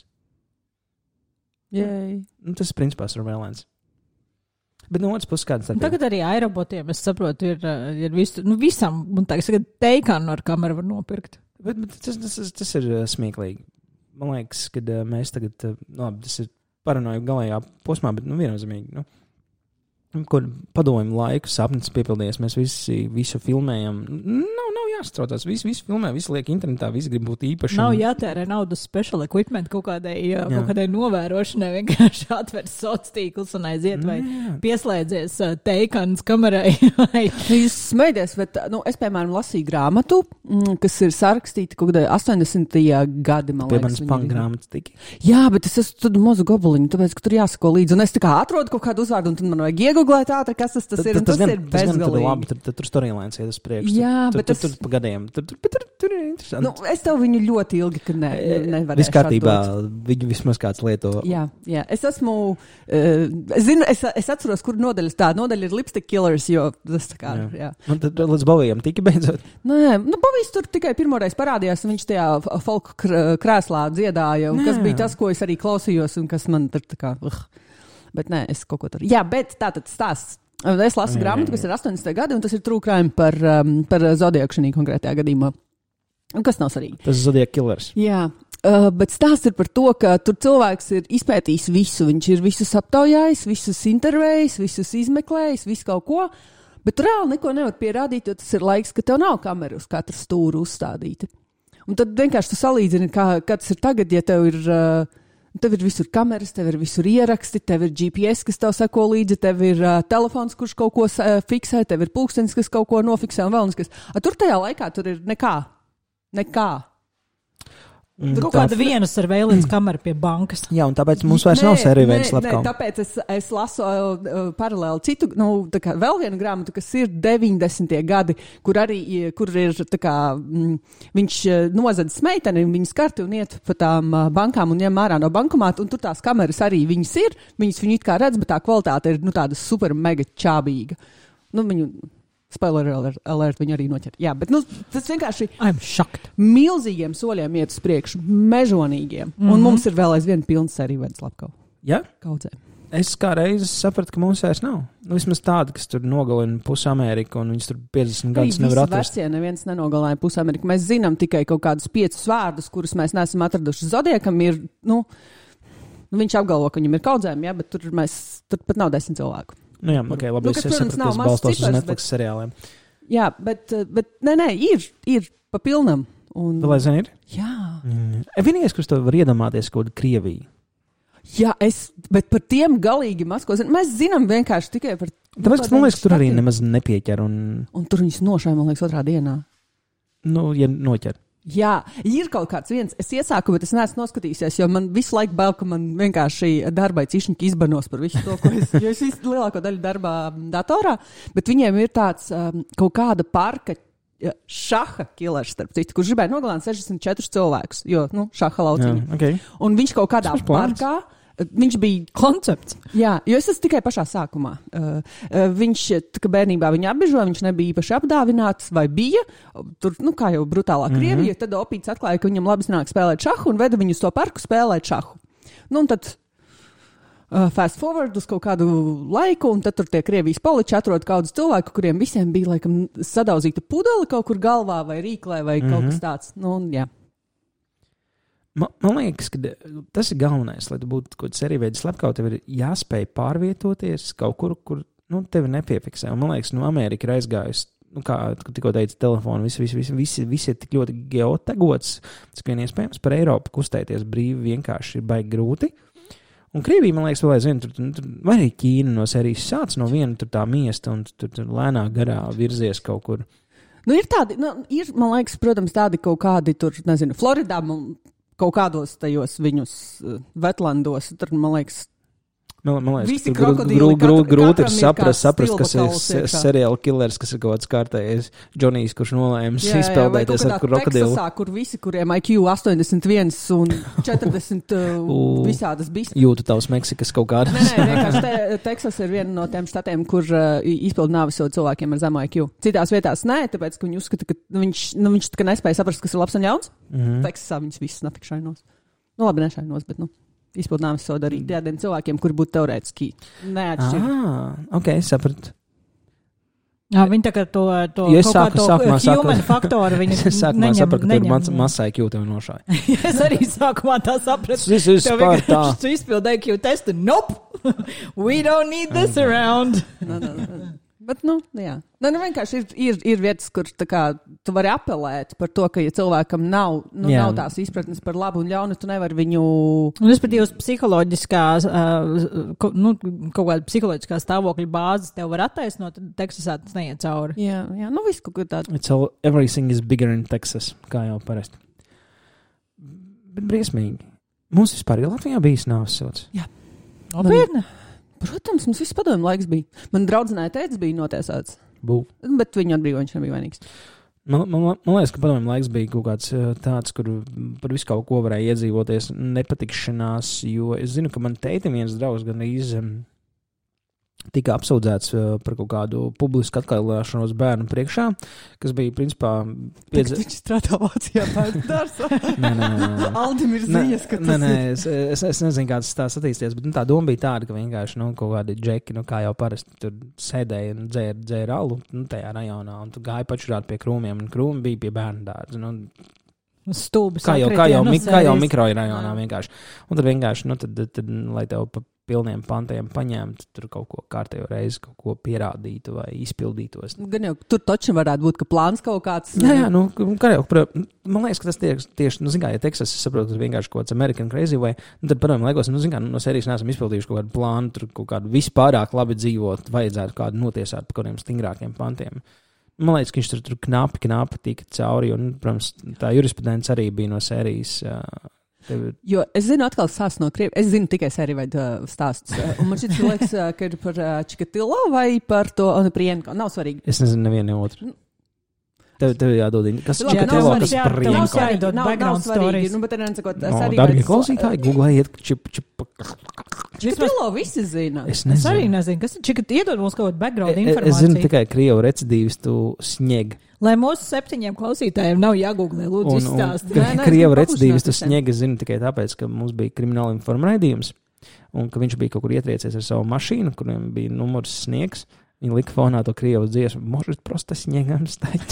Tas ir principā surveillance. Bet no otras puses kāds tā. Tagad arī aerobotiem, es saprotu, ir visu, visam, un tagad teikānu ar kameru var nopirkt. Bet tas ir smieklīgi. Man liekas, ka mēs tagad, tas ir paranoju galējā posmā, bet viennozīmīgi, kur padomju laiku sapnis piepildījies, mēs visu filmējam. Nav jāstraucās, visu filmē, visu liek internetā, visi grib būt īpaši. Nav jātērē naudas special equipment kaut kādai novērošanai, vienkārši atver soc tīklus un aiziet vai pieslēdzies teikans kamerai. Jūs smēdies, bet es, piemēram, lasīju grāmatu, kas ir sarakstīta kaut kādai 80. gadi, man liekas. Pie manas pankgrāmatas tiki. Jā, bet es esmu tad mazu gobaliņu, tāpēc, ka tur jāsako līdzi, un es tā kā atrodu kaut kādu uzvārdu, un tad man vajag iegooglēt ātri, kas tas ir, un tas ir bezgalīgi. Labi, tad tur storylines iet uz priekšu. Jā, bet tas... Tur pa gadiem. Tur ir interesanti. Es tev viņu ļoti ilgi, ka nevarēšu viss kārtībā, viņu vismaz kāds lieto. Jā. Es esmu, es zinu, es atceros, kur nodaļas tā. Nodaļa ir Lipstick Killers, jo tas tā kā, jā. Un tad līdz Bovijam tika beidzot? Nē, Bovijs tur tikai pirmoreiz parādījās, un viņš tajā folk krēslā dziedāja, un kas bija tas, ko es arī klausījos, un kas man tur tā kā, bet nē, es kaut ko tur. Jā, bet tātad stāsts. Es lasu grāmatu, kas ir 80. gadi, un tas ir true crime par Zodiaku šajā konkrētajā gadījumā. Un kas nav svarīgi? Tas ir Zodiac killers. Jā. Bet stāsts ir par to, ka tur cilvēks ir izpētījis visu. Viņš ir visus aptaujājis, visus intervējis, visus izmeklējis, visu kaut ko. Bet reāli neko nevar pierādīt, jo tas ir laiks, ka tev nav kameru uz katru stūru uzstādīta. Un tad vienkārši tu salīdzini, kā tas ir tagad, ja tev ir visur kameras, tev ir visur ieraksti, tev ir GPS, kas tev seko līdzi, tev ir telefons, kurš kaut ko fiksē, tev ir pulkstenis, kas kaut ko nofiksē un vēl neskas. Tur tajā laikā tur ir nekā. Kaut kāda viena surveillance kamera pie bankas. Jā, un tāpēc mums vairs nav sērija viens slepkavs. Tāpēc es lasu paralēli citu, vēl vienu grāmatu, kas ir 90. gadi, kur ir tā kā, viņš nozadz meiteni, viņas karti un iet pa tām bankām un ņem ārā no bankomāta, un tur tās kameras arī viņas ir, viņas viņu it kā redz, bet tā kvalitāte ir, tāda super mega čābīga. Viņu... Spoiler alert, viņi arī noķer. Jā, bet tas vienkārši milzīgiem soļiem iet uz priekšu, mežonīgiem. Un mums ir vēl aizvien pilns sērija viens slepkavu. Jā? Kaudzē. Es kā reizes sapratu, ka mums vairs nav. Vismaz tādi, kas tur nogalina pusi Ameriku, un viņas tur 50 gadus nevar atrast. Vecie neviens nenogalināja pusi Ameriku. Mēs zinām tikai kaut kādus 5 vārdus, kurus mēs neesam atraduši. Zodiakam ir, viņš apgalvo, ka viņam ir kaudzēm, jā, bet tur pat nav 10 cilvēku. Jā, ok, labi, es sapratu, ka es balstos uz Netflix seriāliem. Jā, bet nē, ir pa pilnam. Vēl aizvien ir? Jā. Vienīgais, kurš to var iedomāties, kaut kāda Krievija. Jā, bet par tiem galīgi maz ko zinām. Mēs zinām vienkārši tikai par... Tāpēc, man liekas, tur arī nemaz nepieķer. Un tur viņus nošāja, man liekas, otrā dienā. Ja noķer. Jā, ir kaut kāds viens. Es iesāku, bet es neesmu noskatījusies, jo man visu laiku bail, ka man vienkārši darbai cišņiki izbanos par visu to, ko jo es lielāko daļu darbā datorā, bet viņiem ir tāds kaut kāda parka šaha killers, starp citu, kurš gribēja nogalināt 64 cilvēkus, jo, šaha lauciņi. Okay. Un viņš kaut kādā parkā, viņš bija koncepts. Jā, jo es esmu tikai pašā sākumā. Viņš, ka bērnībā viņu apbežoja, viņš nebija īpaši apdāvināts, vai bija. Tur, kā jau brutālā Krievija, tad opīts atklāja, ka viņam labi nāk spēlēt šahu un veda viņu uz to parku spēlēt šahu. Un tad fast forward uz kaut kādu laiku, un tad tur tie Krievijas poliči atrod kādus cilvēku, kuriem visiem bija, laikam, sadauzīta pudeli kaut kur galvā vai rīklē vai kaut kas tāds. Jā. Man liekas, ka tas ir galvenais, lai tu būtu kaut kāda serija veida slepkava, tev ir jāspēj pārvietoties kaut kur tevi nepiefiksē. Un man liekas, Amerika ir aizgājusi, kā tikko teica, telefonu, visi ir tik ļoti geotagots, cik vien iespējams par Eiropu kustēties brīvi vienkārši ir baigi grūti. Un Krievija, man liekas, vēl aizvien, tur vai arī Ķīna no serijas sāc no viena tur tā miesta un tur lēnā garā virzies kaut kur. Ir tādi, ir, man liekas, protams, tādi kaut kādi tur, nezinu, Floridā, kaut kādos tajos viņus vetlandos, tur, man liekas, visi grūti ir saprast, kas ir seriāla killers, kas ir kaut kāds kārtējais Džonijs, kurš nolēms izpeldēties ar krokodilu. Teksasā, kur visi, kuriem IQ 81 un 40 visādas bistas. Jūtu tavs Meksikas kaut kādas. Nē, vienkārši Teksas ir viena no tiem štatiem, kur izpildu nāvisodu cilvēkiem ar zemu IQ. Citās vietās nē, tāpēc, ka viņi uzskata, ka viņš tā nespēja saprast, kas ir labs un ļauns. Teksasā viņus visus nafik šainos. Labi, nešainos, bet izpildu nāvisodu arī tādiem cilvēkiem, kuri būtu teorētiski neatšķirīgi. Ok, sapratu. Jā, viņi tā kā to human faktoru viņi sākumā sapratu, ka tur masai IQ tev nošāja. Es arī sākumā tā sapratu. This is Sparta. Tu izpildi IQ testu. Nope! We don't need this around. Bet, jā. Vienkārši ir vietas, kur tu vari apelēt par to, ka, ja cilvēkam nav tās izpratnes par labu un ļaunu, tu nevari viņu... Un respektīvi uz psiholoģiskās, kaut kāda psiholoģiskā stāvokļa bāzes tev var attaisnot, tad Teksasā tas neiet cauri. Jā, viss kaut kur tādu. Everything is bigger in Texas, kā jau parasti. Bet briesmīgi. Mums vispār ir Latvijā bijis nāvisods. Jā. Nopietni? Protams, mums viss padomju laiks bija. Man draudzenē teica, bija notiesāts. Bet viņa atbrīvo, viņš nebija vainīgs. Man liekas, ka padomju laiks bija kaut kāds tāds, kur par visu kaut ko varēja iedzīvoties nepatikšanās, jo es zinu, ka man teitim viens draugs gan tika apsūdzēts par kaut kādu publisku atklāšanos bērnu priekšā, kas bija, principā... Viņš strādā Vācijā bērnu dārzā. Nē. Aldim ir ziņas, ka tas ir. Es nezinu, kāds tās attīsties, bet tā doma bija tāda, ka vienkārši, kaut kādi džeki, kā jau parasti tur sēdēja un dzēra alu, tajā rajonā, un tu gāji pačurāt pie krūmiem, un krūmi bija pie bērnu dārza, Stūbis. Kā jau mikrorajonā vienkārši. Un tad vienkārši, tad lai tev pa pilniem pantiem paņemtu, tur kaut ko kārtējo reizi, kaut ko pierādītu vai izpildītos. Gan jau tur taču varētu būt, ka plāns kaut kāds. Jā, kā jau, man liekas, ka tas tieši, zin kā, ja Teksas, es saprotu, tas vienkārši kaut kāds American Crazy vai, tad padomāju, laikos, zin kā, no sērijas neesam izpildījuši kaut kādu plānu, tur kaut kādu vispārāk labi dzīvot, vajadzētu kādu notiesāt par kādiem stingrākiem pantiem. Man liekas, ka viņš tur knapi tika cauri, un, protams, tā jurisprudence arī bija no sērijas. Jo es zinu atkal stāsts no Krievijas. Es zinu tikai sēriju vai stāsts. Un man šķiet, liekas, ka ir par Čikatilo vai par to Oneprienko. Nav svarīgi. Es nezinu nevienu otru. Tev jādod, kas Čikatilo, kas Prienko. Nav svarīgi. Bet arī nesakot, dargie klausītāji, googlējiet Čikatilo visi zina. Es nezinu. Es arī nezinu, kas ir Čikatilo. Iedod mums kaut kādu background informāciju. Es zinu tikai krievu recidīvistu Sņeg. Lai mūsu 7 klausītājiem nav jāgooglē, lūdzu, izstāstīt. Krievu recidīvistu Sņeg es zinu tikai tāpēc, ka mums bija krimināla informa raidījums, un ka viņš bija kaut kur ietriecies ar savu mašīnu, kuriem bija numurs Sniegs. Viņa lika fonā to krievu dziesmu. Может, просто снегом стать.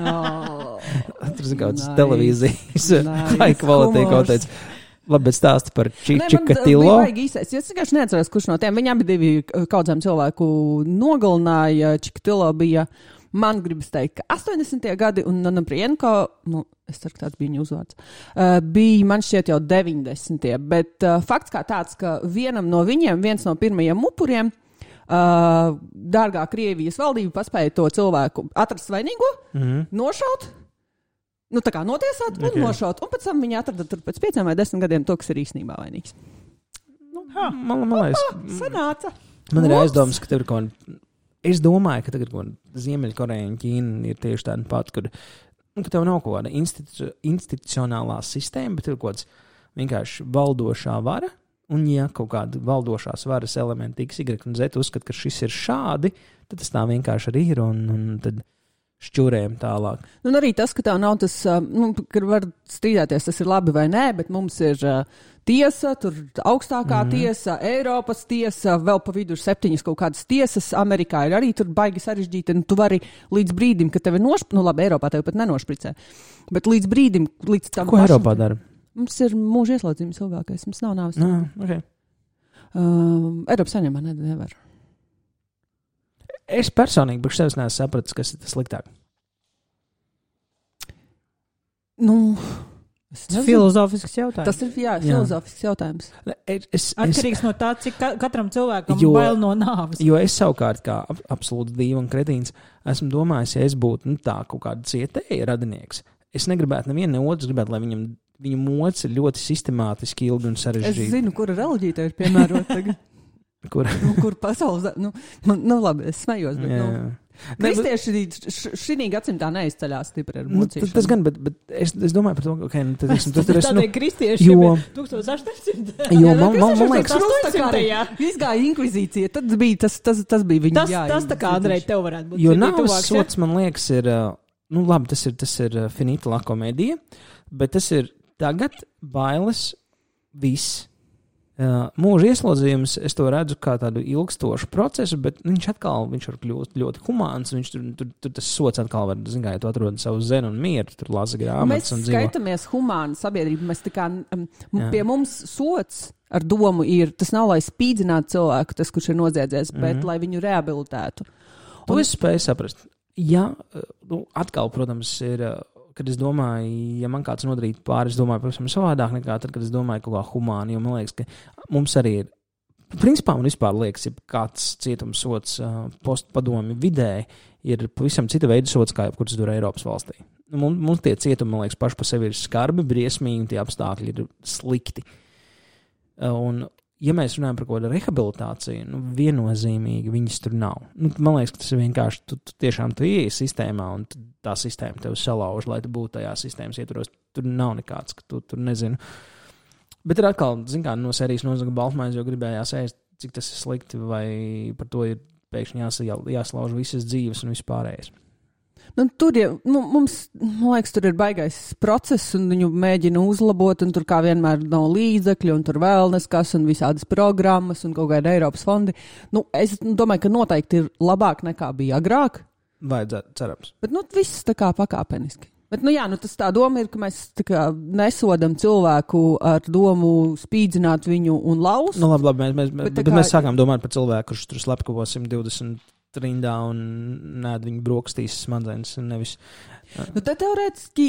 Tur ir kaut kāds televīzijas high quality kaut teica. Labi, bet stāsti par Čikatilo. Es vienkārši neatceros, kurš no tiem. Viņi abi divi kaudzēm cilvēku nogalināja. Čikatilo bija, man gribas teikt, ka 80. gadi, un Oneprienko, es ceru, ka tāds bija viņa uzvārds, bija, man šķiet, jau 90. Bet fakts kā tāds, ka vienam no viņiem, viens no pirmajiem upuriem, dārgā Krievijas valdība paspēja to cilvēku atrast vainīgo, nošaut, tā kā notiesāt un nošaut, un pēc tam viņi atrada tur pēc 5 vai 10 gadiem to, kas ir īstenībā vainīgs. Man liekas, sanāca. Man ir aizdomas, ka tev ir kaut kāda, es domāju, ka tagad Ziemeļkoreja un Ķīna ir tieši tāda pat, ka tev nav kaut kāda institucionālā sistēma, bet ir kaut kāds vienkārši valdošā vara. Un, ja kaut kāda valdošās varas elementi X, Y un Z uzskata, ka šis ir šādi, tad tas tā vienkārši arī ir, un tad šķurējam tālāk. Un arī tas, ka tā nav tas, ka var strīdēties, tas ir labi vai nē, bet mums ir tiesa, tur augstākā tiesa, Eiropas tiesa, vēl pa vidu ir 7 kaut kādas tiesas, Amerikā ir arī tur baigi sarežģīti, un tu vari līdz brīdim, kad tevi labi, Eiropā tevi pat nenošpricē, bet līdz brīdim, līdz tam Ko Eiropā dara? Mums ir mūža ieslodzījums ilgākais. Mums nav nāves. Okay. Eiropas Savienībā nevar. Es personīgi priekš sevis neesmu sapratis, kas ir tas sliktāk. Tas ir filozofisks jautājums. Tas ir, filozofisks jautājums. Atkarīgs no tā, cik katram cilvēkam bail no nāves. Jo es savukārt, kā absolūts dīva un kretīns, esmu domājis, ja es būtu tā kaut kāda cietēja radinieks, es negribētu nevienu ne otru, gribētu, lai viņa mocs ir ļoti sistemātiski, ilgi un sarežģīti. Es zinu, kura reliģija tev ir piemērota tagad. Kur pasaules... labi, es smējos, bet... Kristieši šī gadsimtā neizceļās stipri ar mocīšanu. Tas gan, bet es domāju par to, ka... Tādēļ kristieši 1800. Jo man liekas... Izgāja inkvizīcija, tad bija tas bija viņa Tas tā kā, Andrej, tev varētu būt. Jo nāves sots, man liekas, ir... labi, tas ir finita la komēdija, bet tas ir tagad bailes viss. Mūža ieslodzījums, es to redzu kā tādu ilgstošu procesu, bet viņš var kļūt ļoti humāns, viņš tur tas sots atkal var, ja tu atrodi savu zenu un mieru, tur lasa grāmatas un dzīvo. Mēs skaitamies humānu sabiedrību, mēs tā kā, pie mums sots ar domu ir, tas nav, lai spīdzinātu cilvēku, tas, kurš ir noziedzies, bet lai viņu rehabilitētu. To es spēju saprast. Ja, atkal, protams, ir... Kad es domāju, ja man kāds nodarītu pāri, es domāju, pavisam savādāk nekā tad, kad es domāju kaut kā humāni, jo man liekas, ka mums arī ir, principā man vispār liekas, ja kāds cietumsots postpadomi vidē ir pavisam cita veida sots, kā jebkuras tur Eiropas valstī. Mums tie cietumi, man liekas, paši pa sevi ir skarbi, briesmīgi, un tie apstākļi ir slikti. Un ja mēs runājam par kaut kādu rehabilitāciju, viennozīmīgi viņas tur nav. Man liekas, ka tas ir vienkārši, tu tiešām ieeji sistēmā, un tā sistēma tev salauž, lai tu būtu tajā sistēmas ietvaros. Tur nav nekāds, ka tu tur nezinu. Bet ir atkal, no sērijas nozaga baltmaizi, jo gribējās ēst cik tas ir slikti, vai par to ir pēkšņi jāslauž visas dzīves un vispārējais. Nu, tur jau, man liekas, tur ir baigais process, un viņu mēģina uzlabot, un tur kā vienmēr nav līdzekļu, un tur vēl neskas, un visādas programmas, un kaut kāda Eiropas fondi. Es domāju, ka noteikti ir labāk nekā bija agrāk. Vajadzētu, cerams. Bet, viss tā kā pakāpeniski. Bet, tas tā doma ir, ka mēs tā kā nesodam cilvēku ar domu spīdzināt viņu un laust. Labi, mēs sākām domāt par cilvēku, kurš tur slepkavo 120 rindā un nēd viņu brokastīs smadzenes, nevis. Tad teorētiski,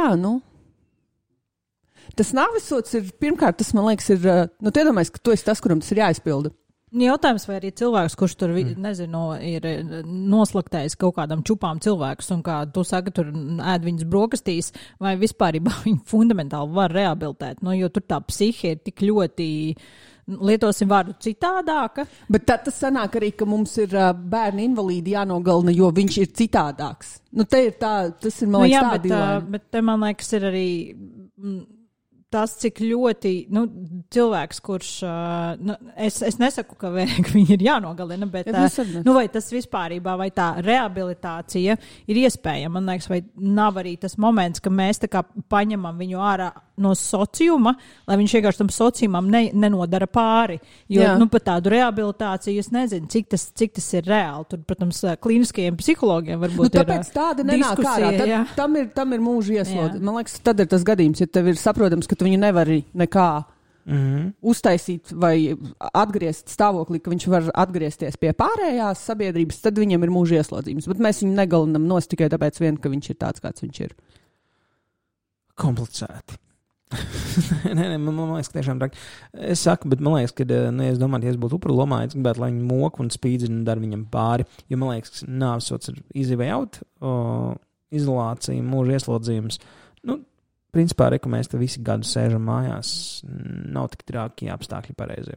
tas nāvesods ir, pirmkārt, tas, man liekas, ir, iedomājies, ka tu esi tas, kuram tas ir jāizpilda. Jautājums, vai arī cilvēks, kurš tur, nezinu, ir noslaktējis kaut kādam čupām cilvēkus, un kā tu saki, tur ēd viņas brokastīs, vai vispārībā viņu fundamentāli var rehabilitēt, jo tur tā psihe ir tik ļoti, lietosim vārdu citādāka. Bet tad tas sanāk arī, ka mums ir bērni invalīdi jānogalina, jo viņš ir citādāks. Te ir tā, tas ir, man liekas, tā bet te, man liekas, ir arī tas, cik ļoti cilvēks, kurš, es nesaku, ka viņi ir jānogalina, bet vai tas vispārībā, vai tā rehabilitācija ir iespējama, man liekas, vai nav arī tas moments, ka mēs tā kā paņemam viņu ārā no sociuma, lai viņš vienkārši tam sociumam nenodara pāri. Jo, pat tādu rehabilitāciju, es nezinu, cik tas ir reāli. Tur, protams, klīniskajiem psihologiem varbūt tāpēc tāda nenāk ārā. Tam ir mūža ieslodzība. Man liekas, tad ir tas gadījums, ja tev ir saprotams, ka tu viņu nevari nekā uztaisīt vai atgriezt stāvoklī, ka viņš var atgriezties pie pārējās sabiedrības, tad viņam ir mūža ieslodzījums. Bet mēs viņu negalinam nost tikai tāpēc vien, ka viņš ir tāds, kāds viņš ir. Komplicēti. Nē, man liekas, ka tiešām traki. Es saku, bet man liekas, ka, es domāju, ja es būtu upuru lomā, es gribētu, lai viņi moku un spīdzina un dara viņam pāri, jo man liekas, ka nāvesods ir easy way out, izolācija, mūža ieslodzījums. Principā, mēs te visi gadu sēžam mājās, nav tik traki apstākļi pareizie.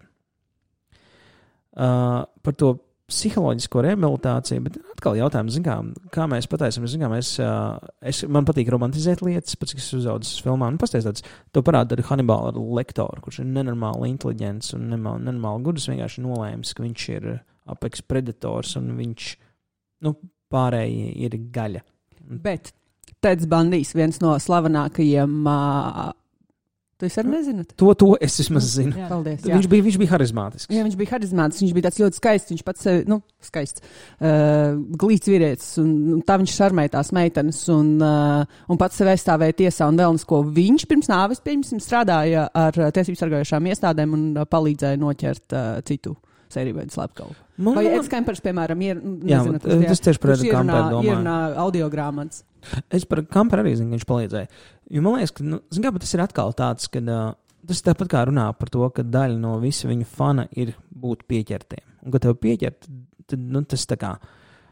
Par to psiholoģisko rehabilitāciju, bet atkal jautājums, kā mēs pataisim, man patīk romantizēt lietas, pēc cik es uzaudzis filmā, pasties tāds, to parāda ar Hannibālu Lektoru, kurš ir nenormāli inteliģents un nenormāli gudrs, vienkārši nolēmis, ka viņš ir apeks predators un viņš, pārējie ir gaļa. Bet Teds Bandijs, viens no slavenākajiem, tu arī nezināt? To es vismaz zinu. Jā. Paldies. Jā. Viņš bija harizmātisks. Jā, viņš bija harizmātisks, viņš bija tāds ļoti skaists, viņš pats sevi, skaists, glīts vīrietis, un tā viņš šarmēja tās meitenes, un pats sevi aizstāvēja tiesā un vēl nesko. Viņš pirms nāves, strādāja ar tiesību sargājošām iestādēm un palīdzēja noķert citu sēriju veidu slepkavu. Vai Eds Kempers, piemēram, nezinu, tas tieši par Edu Kemperu domāju. Ierunā audiogrāmatas. Es par Kemperu arī zinu, ka viņš palīdzēja. Jo man liekas, ka tas ir atkal tāds, ka tas tāpat kā runā par to, ka daļa no visa viņa fana ir būt pieķertiem. Un, kad tev pieķert, tad tas tā kā...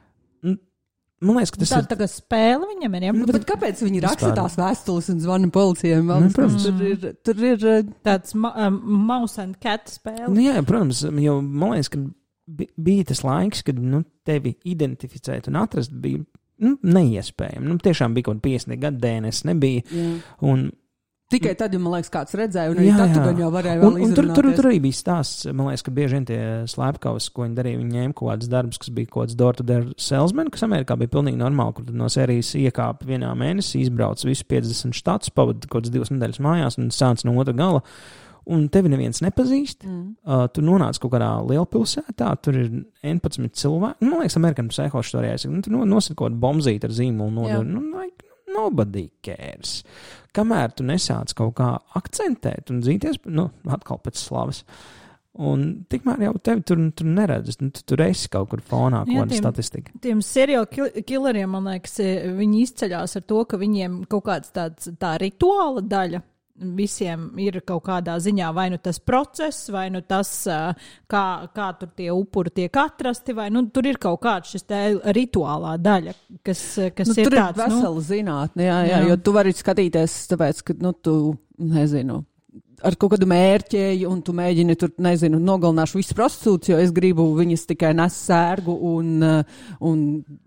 Man liekas, ka tas ir... Tā spēle viņam ir, ja? Bet kāpēc viņi raksta tās vēstules un zvana policijiem? Tur ir... Tāds mouse and cat spēle. Jā, protams, jo man liekas, ka bija tas laiks, kad tevi identificēt un atrast bija neiespējami. Tiešām bija kaut 50 gadu DNS nebija. Un tikai tad, man liekas, kāds redzēja, un arī tad tu gan jau varēja vēl izrunāties. Tur arī bija stāsts, man liekas, ka bieži vien tie slēpkavas, ko viņi darīja, viņi ņēma kaut kādas darbus, kas bija kaut kāds door-to-door salesman, kas Amerikā bija pilnīgi normāli, kur no sērijas iekāpa vienā mēnesī, izbrauc visu 50 štatus, pavada kaut kādas 2 nedēļas mājās un sāc no otra gala. Un tevi neviens nepazīst. Tu nonāc kaut kādā lielpilsētā, tur ir 11 cilvēki. Man liekas, Amerikāņu psihoši to reizē. Tu nosaki kaut kādu bombzīti ar zīmolu nodod. Nobody cares. Kamēr tu nesāc kaut kā akcentēt un dzīties, atkal pēc slavas. Un tikmēr jau tevi tur neredz. Tu tur esi kaut kur fonā, kaut kāda statistika. Tiem serial killeriem, man liekas, viņi izceļās ar to, ka viņiem kaut kāds tā rituāla daļa visiem ir kaut kādā ziņā vai tas process, vai tas, kā tur tie upuri tiek atrasti, vai tur ir kaut kāds šis te rituālā daļa, kas ir tāds. Tur ir vesela zinātne, jā, jo tu vari skatīties, tāpēc, ka, tu, nezinu, ar kaut kādu mērķēju, un tu mēģini tur, nezinu, nogalināšu visu prostitūciju, jo es gribu viņas tikai nes sērgu un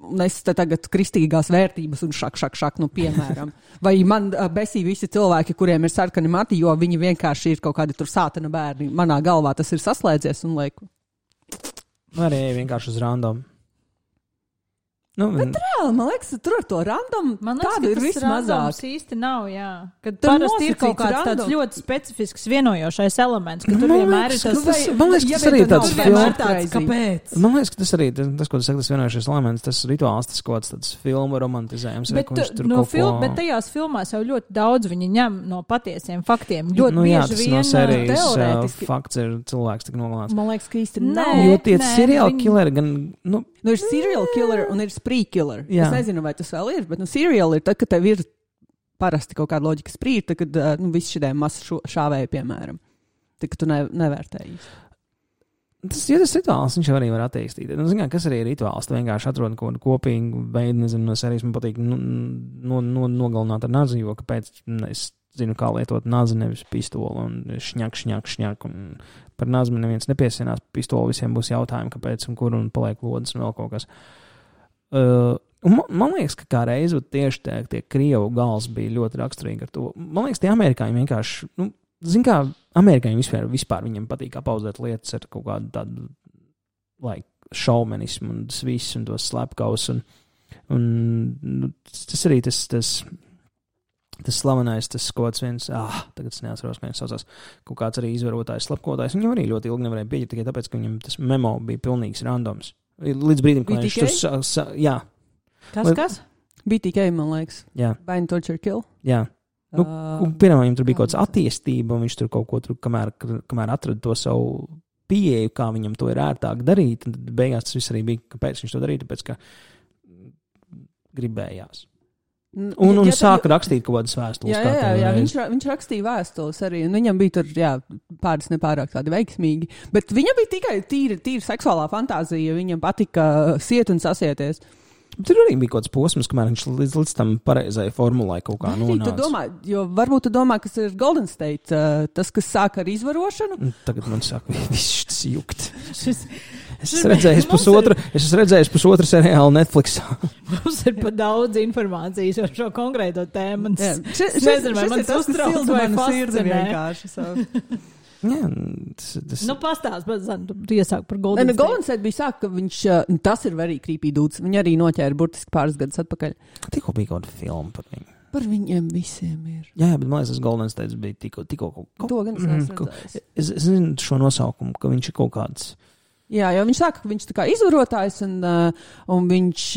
un es te tagad kristīgās vērtības un šak, nu, piemēram. Vai man besī visi cilvēki, kuriem ir sarkani mati, jo viņi vienkārši ir kaut kādi tur sātana bērni. Manā galvā tas ir saslēdzies un lieku. Arī vienkārši uz random. Nu, bet reāli, man liekas, tur ar to random tādu ir vismazāk. Īsti nav, jā. Kad parasti ir kaut kāds tāds ļoti specifisks vienojošais elements, ka tur vienmēr ir tas... Man liekas, tas arī tāds kāpēc? Man liekas, ka tas arī, tas, ko tu saki, tas vienojošais elements, tas rituāls, tas kaut kāds tāds filmu romantizējums. Bet tajās filmās jau ļoti daudz viņi ņem no patiesiem faktiem. Ļoti bieži vien teorētiski. Fakts ir cilvēks tik nogalināts. Man liekas, ka īsti nav. Jo tie serial killeri gan... Nu, ir serial killer un ir spree killer. Jā. Es nezinu, vai tas vēl ir, bet serial ir tad, kad tev ir parasti kaut kāda loģika spree, tad, kad visi šitiem masu šāvēji, piemēram. Tad, kad tu nevērtēji. Tas rituāls, viņš arī var attīstīt. Zināt, kas arī ir rituāls? Tu vienkārši atrod kaut kādu kopīgu veidu, nezinu, no serijas man patīk nogalināt ar nazi, jo kāpēc es zinu, kā lietot nazi, nevis pistoli un šņak, un par nazi man neviens nepiesienās, pistoli visiem būs jautājumi, kāpēc un kur un paliek lodas un vēl kaut kas. Man liekas, ka kā reizi tieši tie Krievu gals bija ļoti raksturīgi ar to. Man liekas, tie amerikāņi vienkārši, zin kā, amerikāņi vispār viņiem patīk apauzēt lietas ar kaut kādu tādu, šaumenismu un tas viss un tos slepkavus un tas arī tas slavenais, tas kaut kāds viens, tagad es neatceros, kā viņš saucās, kaut kāds arī izvarotājs, slepkavotājs, viņam arī ļoti ilgi nevarēja pieņemt tikai tāpēc, ka viņam tas memo bija pilnīgs randoms. Līdz brīdim, kad viņš tur... Jā. Kas? BTK, man liekas. Jā. Bind, torture, kill. Jā. Pirmā viņam tur bija kaut kāds attiestība, un viņš tur kaut ko tur, kamēr atrada to savu pieeju, kā viņam to ir ērtāk darīt, un tad beigās tas viss arī bija, kāpēc viņš to darīja, tāpēc, ka gribējās. Un sāka rakstīt kaut kādas vēstules. Jā, viņš rakstīja vēstules arī, un viņam bija tur, pāris nepārāk tādi veiksmīgi, bet viņam bija tikai tīra seksuālā fantāzija, viņam patika siet un sasieties. Tur arī bija kaut kāds posms, kamēr viņš līdz tam pareizai formulai kaut kā nonāca. Varbūt tu domā, kas ir Golden State, tas, kas sāk ar izvarošanu? Tagad man sāk viss šis jukt. Es esmu redzējis pusotru seriālu Netflixā. Mums ir pa daudz informācijas par šo konkrēto tēmu. Es nezinu, vai man tas uztrauc vai fascinē. Jā, pastāst, tu iesāk par Golden State. Golden State bija sāk, ka viņš, tas ir very creepy dudes. Viņi arī noķēra burtiski pāris gadus atpakaļ. Tikko bija kaut kāda filma par viņu. Par viņiem visiem ir. Jā, bet man liekas, tas Golden State bija tikko to gan es neesmu redzējis. Es zinu šo nosaukumu, ka viņš ir kaut kāds. Jā, jo viņš saka, ka viņš tā kā izvarotājs un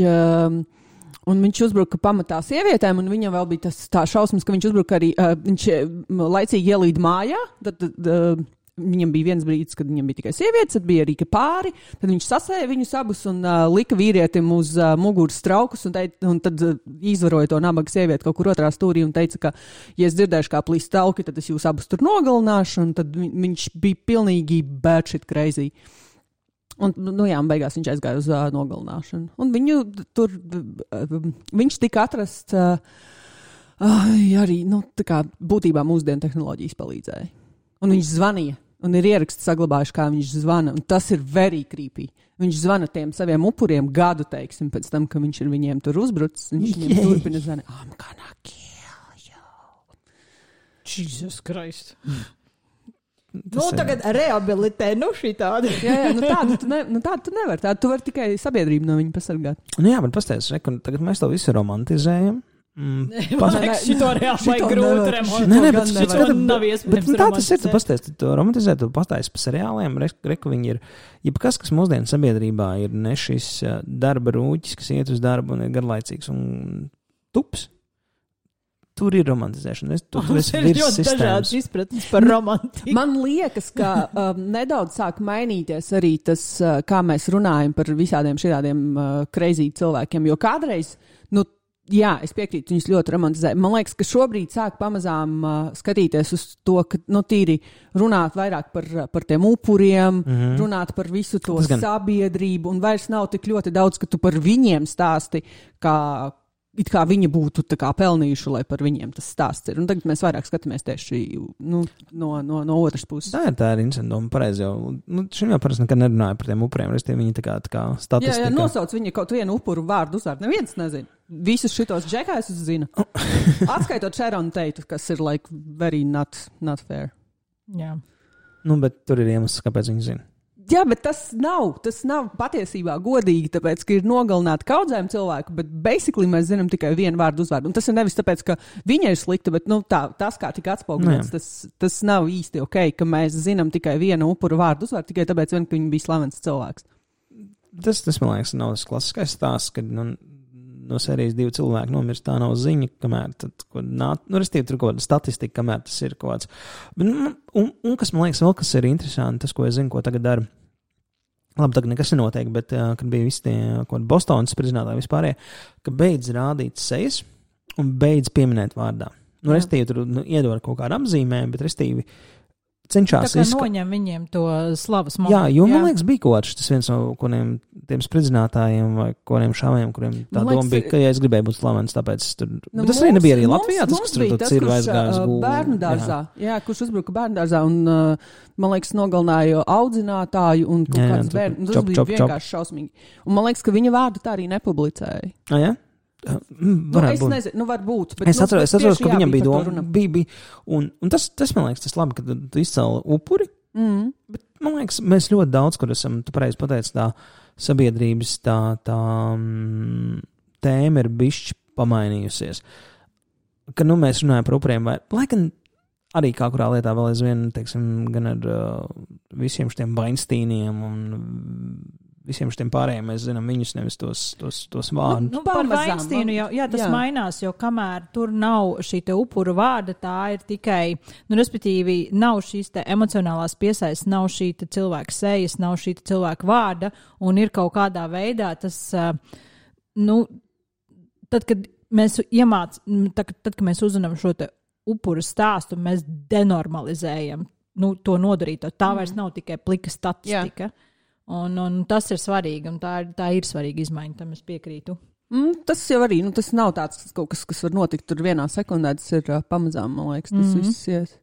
viņš uzbruka pamatā sievietēm, un viņam vēl bija tā šausmas, ka viņš uzbruka arī, viņš laicīgi ielīd mājā, tad viņam bija viens brīdis, kad viņam bija tikai sievietes, tad bija arī pāri, tad viņš sasēja viņus abus un lika vīrietim uz muguras traukus un tad izvaroja to nabaga sievieti kaut kur otrā stūrī un teica, ka, ja es dzirdēšu, kā plīst trauki, tad es jūs abus tur nogalināšu, un tad viņš bija pilnīgi batshit crazy. Un, beigās viņš aizgāja uz nogalināšanu. Un viņš tika atrasts arī, tā kā būtībā mūsdienu tehnoloģijas palīdzēja. Un viņš zvanīja, un ir ieraksts saglabājuši, kā viņš zvana, un tas ir very creepy. Viņš zvana tiem saviem upuriem gadu, teiksim, pēc tam, ka viņš ir viņiem tur uzbrucis, viņš viņiem turpina zvanīt, I'm gonna kill you. Jesus Christ. Tagad rehabilitē, šī tāda. Jā, tādu tu nevar. Tādu tu vari tikai sabiedrību no viņa pasargāt. Jā, bet pastāst, tagad mēs to visu romantizējam. Šito reāli vajag grūti remontēt. Bet tā tas ir, tu pastāst, tu romantizē, tu pastāst par seriāliem, reku viņi ir, jebkas, kas mūsdienu sabiedrībā ir ne šis darba rūķis, kas iet uz darbu un ir garlaicīgs un tups. Tur ir romantizēšana. Mums ir ļoti dažādas izpratnes par romantiku. Man liekas, ka nedaudz sāk mainīties arī tas, kā mēs runājam par visādiem šādiem crazy cilvēkiem, jo kādreiz, es piekrītu, viņus ļoti romantizē. Man liekas, ka šobrīd sāk pamazām skatīties uz to, ka, tīri runāt vairāk par tiem upuriem, runāt par visu to sabiedrību, un vairs nav tik ļoti daudz, ka tu par viņiem stāsti, kā it kā viņi būtu tā kā pelnījuši, lai par viņiem tas stāsts ir. Un tagad mēs vairāk skatāmies tieši no otras puses. Tā ir incendoma, pareizi jau. Šim jau parasti nekad nerunāja par tiem upuriem, restīvi viņi tā kā statistika. Jā, nosauc viņa kaut vienu upuru vārdu uzvārdu. Neviens nezina. Visus šitos džekājus zina. Atskaitot Sharon Tate, kas ir like very not fair. Jā. Bet tur ir iemesls, kāpēc viņi zina. Jā, bet tas nav patiesībā godīgi, tāpēc, ka ir nogalināti kaudzēm cilvēku, bet basically mēs zinām tikai vienu vārdu uzvārdu. Un tas ir nevis tāpēc, ka viņa ir slikta, bet tas, kā tika atspoguļots, tas nav īsti ok, ka mēs zinām tikai vienu upuru vārdu uzvārdu, tikai tāpēc, ka viņa bija slavens cilvēks. Tas man liekas, nav tas klasiskais stāsts, kad no sērijas 2 cilvēki nomirst, tā nav ziņa, kamēr restīvi tur kaut kāda statistika, kamēr tas ir kaut kāds. Un kas man liekas vēl, kas ir interesanti, tas, ko es zinu, ko tagad dara. Labi, tagad nekas nenotiek, bet, kad bija visi tie Bostonas spridzinātāji vispārējie, ka beidz rādīt sejas un beidz pieminēt vārdā. Restīvi tur iedod kaut kādu apzīmējumu, bet restīvi cenšās tā kā noņem viņiem to slavas momentu. Jā, jo man liekas bija kaut kāds tas viens no tiem spridzinātājiem vai kodiem šāviem, kuriem tā doma bija, ka ja es gribēju būt slavens, tāpēc tur... Bet tas arī nebija arī Latvijā, tas, kas tur cirva aizgājis gulgu. Bērnu dārzā, kurš uzbruka bērnu dārzā un, man liekas, nogalināja audzinātāju un kaut kāds bērnu. Tas bija vienkārši šausmīgi. Un man liekas, ka viņa vārdu tā arī nepublicēja. Jā? Es nezinu, varbūt. Bet, es atceros, ka viņam bija doma. Un tas, man liekas, tas labi, ka tu izcēli upuri. Bet, man liekas, mēs ļoti daudz, kur esam, tu pareizi pateici, tā sabiedrības tā tēma ir bišķi pamainījusies. Ka, mēs runājam par upuriem, vai, laikam, arī kā kurā lietā vēl aizvien, teiksim, gan ar visiem šiem Weinsteiniem un visiem šiem pārējiem mēs zinām viņus, nevis tos vārdus. Par Weinsteinu jau tas mainās, jo kamēr tur nav šī te upuru vārda, tā ir tikai, respektīvi, nav šīs te emocionālās piesaistes, nav šī te cilvēka sejas, nav šī te cilvēka vārda, un ir kaut kādā veidā tas, tad, kad mēs kad mēs uzzinām šo te upuru stāstu, mēs denormalizējam to nodarīto. Tā vairs nav tikai plika statistika. Jā. Un tas ir svarīgi, un tā ir svarīga izmaiņa, tam es piekrītu. Tas jau arī, tas nav tāds kaut kas, kas var notikt tur vienā sekundē, tas ir pamazām, man liekas, tas viss ies.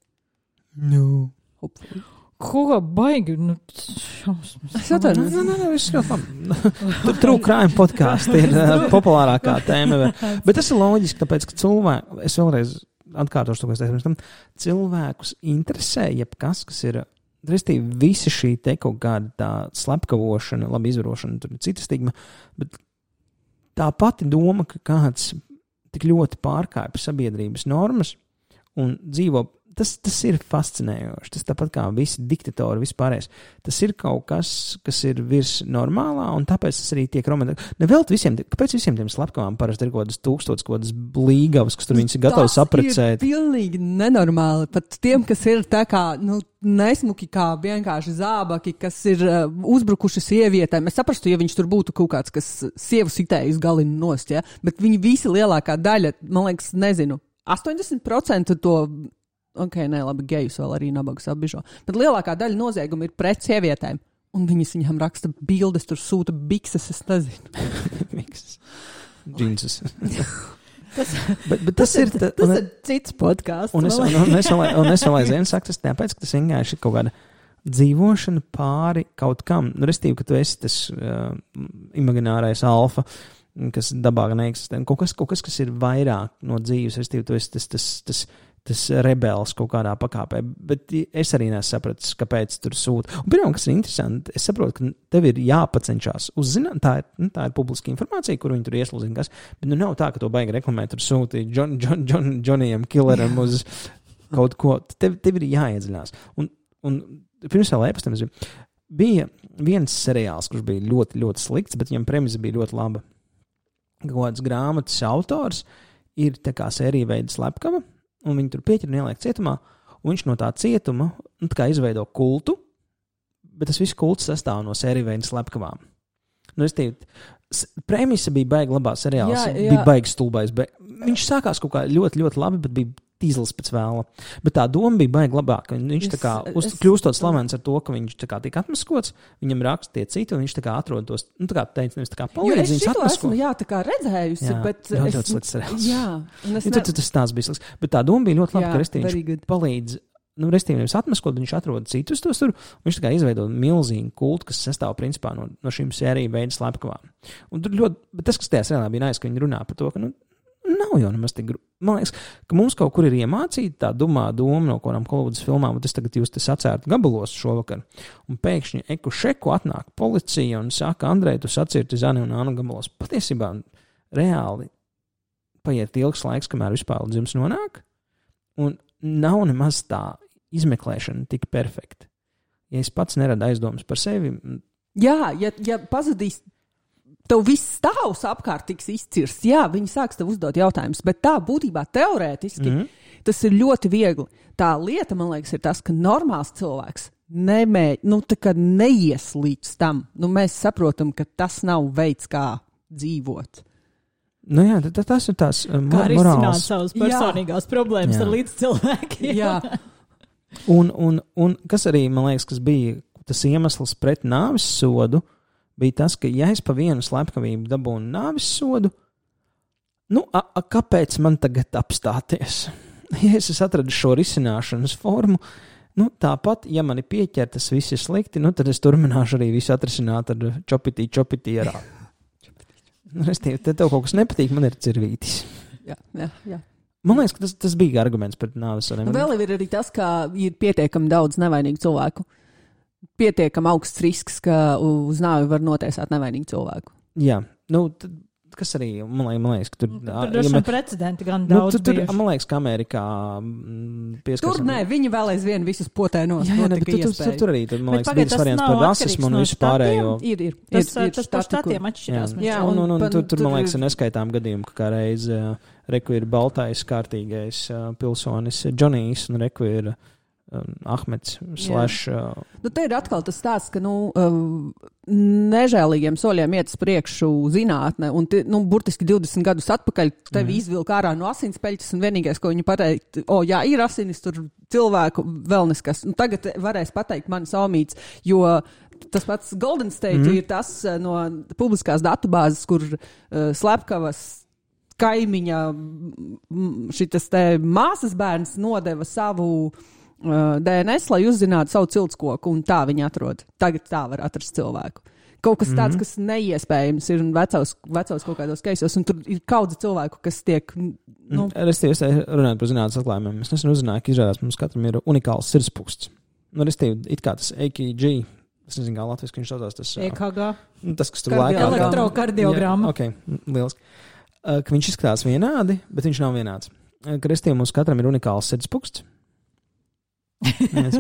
Ko baigi, šausmas. Es atvainojos. Viss ļoti labi. True crime podkāsti ir populārākā tēma. Bet tas ir loģiski, tāpēc, ka cilvēki, es vēlreiz atkārtošu to, ko es teicu, cilvēkus interesē jebkas, kas ir restīvi visa šī te kaut kāda tā slepkavošana, labi izvarošana, tur ir cita stigma, bet tā pati doma, ka kāds tik ļoti pārkāpj sabiedrības normas un dzīvo, tas ir fascinējoši. Tas tāpat kā visi diktatori, vispārējais. Tas ir kaut kas, kas ir virs normālā, un tāpēc tas arī tiek romantizēts. Kāpēc visiem tiem slepkavām parasti ir kaut kādas līgavas, kas tur viņas ir gatavas apprecēt? Tas ir pilnīgi nenormāli. Pat tiem, kas ir tā kā, nesmuki kā vienkārši zābaki, kas ir uzbrukuši sievietēm. Es saprastu, ja viņš tur būtu kaut kāds, kas sievu sitējis galinu nost, ja? Bet viņi visi lielākā daļa, man liekas, nezinu, 80% to... Ok, labi, gejus vēl arī nabagus apbižo. Bet lielākā daļa noziegumu ir pret sievietēm. Un viņam raksta bildes, tur sūta bikses, es nezinu. Bikses. Džinsus. bet tas ir cits podkāsts. Un es vēl aizvien saku, tas tāpēc, ka tas vienkārši ir kaut kāda dzīvošana pāri kaut kam. Restīvi, ka tu esi tas imaginārais alfa, kas dabā neeksistē. Kaut kas, kas ir vairāk no dzīves, restīvi, tu esi tas rebels kaut kādā pakāpē, bet es arī nesapratu, kāpēc tur sūta. Un pirmām, kas ir interesanti, es saprotu, ka tev ir jāpacenšās uzzināt, tā ir publiska informācija, kur viņi tur ieslūzina, kas, bet nav tā, ka to baigi reklamē, tur sūtīja Johnnyam Killeram uz kaut ko. Tev ir jāiedziļās. Un pirms vēl ēpastam bija viens seriāls, kurš bija ļoti, ļoti slikts, bet viņam premisa bija ļoti laba. Kaut kāds grāmatas autors ir tā kā sērija veida slepkava, un viņi tur pieķir un ieliek cietumā, un viņš no tā cietuma tā kā izveido kultu, bet tas viss kults sastāv no sēriju veida slepkavām. Premisa bija baigi labā seriāls, bija baigi stulbais, bet viņš sākās kaut kā ļoti, ļoti labi, bet bija tīzlis pēc vēla. Bet tā doma bija baigi labāka. Viņš tā kā kļūstot slavens ar to, ka viņš tā kā tiek atmaskots, viņam raksta tie citi, un viņš tā kā atrod tos, nu tā kā teica, nevis tā kā palīdz viņus atmaskot. Esmu, tā kā redzējusi, bet... Ļoti slikts seriāls. Jā. Tas tās bija slikts. Bet tā doma bija ļoti laba, ka Restīviņš palīdz, Restīviņš atmaskot, viņš atrod citus tos tur, un viņš tā kā izveido milzīgu kultu, kas sastāv principā no šīm sēriju veidu slepkavām. Un tur ļoti, bet tas, kas tajā seriālā bija nais, ka viņi runā par to, ka, nav jau nemaz tik. Man liekas, ka mums kaut kur ir iemācīta tā dumā doma no kādām Holivudas filmām, un tas tagad jūs sacērt gabalos šovakar. Un pēkšņi eku šeku atnāk policija un saka, Andrej, tu sacirti Zani un Anu gabalos. Patiesībā reāli paiet ilgs laiks, kamēr vispār līdz jums nonāk, un nav nemaz tā izmeklēšana tik perfekta. Ja es pats neradu aizdomas par sevi. Jā, ja pazudīs. Tev viss stāvs apkārt tiks izcirsts. Jā, viņi sāks tev uzdot jautājumus, bet tā būtībā teorētiski tas ir ļoti viegli. Tā lieta, man liekas, ir tas, ka normāls cilvēks neies līdz tam. Mēs saprotam, ka tas nav veids, kā dzīvot. Jā, tas ir tās kā risināt savas personīgās problēmas ar līdzcilvēkiem. Jā. Un kas arī, man liekas, kas bija tas iemesls pret nāvis sodu, bija tas, ka ja es pa vienu slepkavību dabūnu nāvis sodu, kāpēc man tagad apstāties? Ja es atradu šo risināšanas formu, tāpat, ja mani pieķer, tas viss ir slikti, tad es turpināšu arī visu atrisināt ar čopitī arā. Restīvi, te tev kaut kas nepatīk, man ir cirvītis. Jā. Man liekas, ka tas bija arguments pret nāvis sodiem. Vēl ir arī tas, ka ir pietiekami daudz nevainīgu cilvēku. Pietiekami augsts risks, ka uz nāvi var notiesāt nevainīgu cilvēku. Jā, kas arī, man liekas, ka tur... Tur droši precedenti gan daudz bieži. Man liekas, ka Amerikā Tur viņi vēl aizvien visus potēnos. Jā, bet tur arī, man liekas, bija tas variants par rasismu un visu pārējo. Ir. Tas par štatiem atšķirās. Jā, un tur, man liekas, ir neskaitām gadījumu, ka kā reiz reku ir baltais kārtīgais pilsonis Džonijs un reku ir Ahmeds / te ir atkal tas stāsts, ka nežēlīgiem soļiem iet uz priekšu zinātne, un burtiski 20 gadus atpakaļ tevi izvilka ārā no asinspeļķes, un vienīgais, ko viņi pateikt, ir asinis, tur cilvēku vēl neskas. Tagad varēs pateikt manis omīts, jo tas pats Golden State ir tas no publiskās datubāzes, kur slepkavas kaimiņa šitas te māsas bērns nodeva savu DNS, lai uzzinātu savu ciltskoku, un tā viņi atrod. Tagad tā var atrast cilvēku. Kaut kas tāds, kas neiespējams ir vecos kaut kādos keisos, un tur ir kaudze cilvēku, kas tiek... Restīvi, runājot par zinātnes atklājumiem, es nesen uzzināju, ka izrādās mums katram ir unikāls sirdspūsts. Restīvi, it kā tas EKG, es nezinu, kā latviski viņš saucās tas... EKG. Tas, kas tur laikā... Elektrokardiogramma. Ok, lieliski. Ka viņš izskatās vienādi, bet viņš nav vienāds. Ka restīvi, mums katram ir unikāls sirdspūsts. Es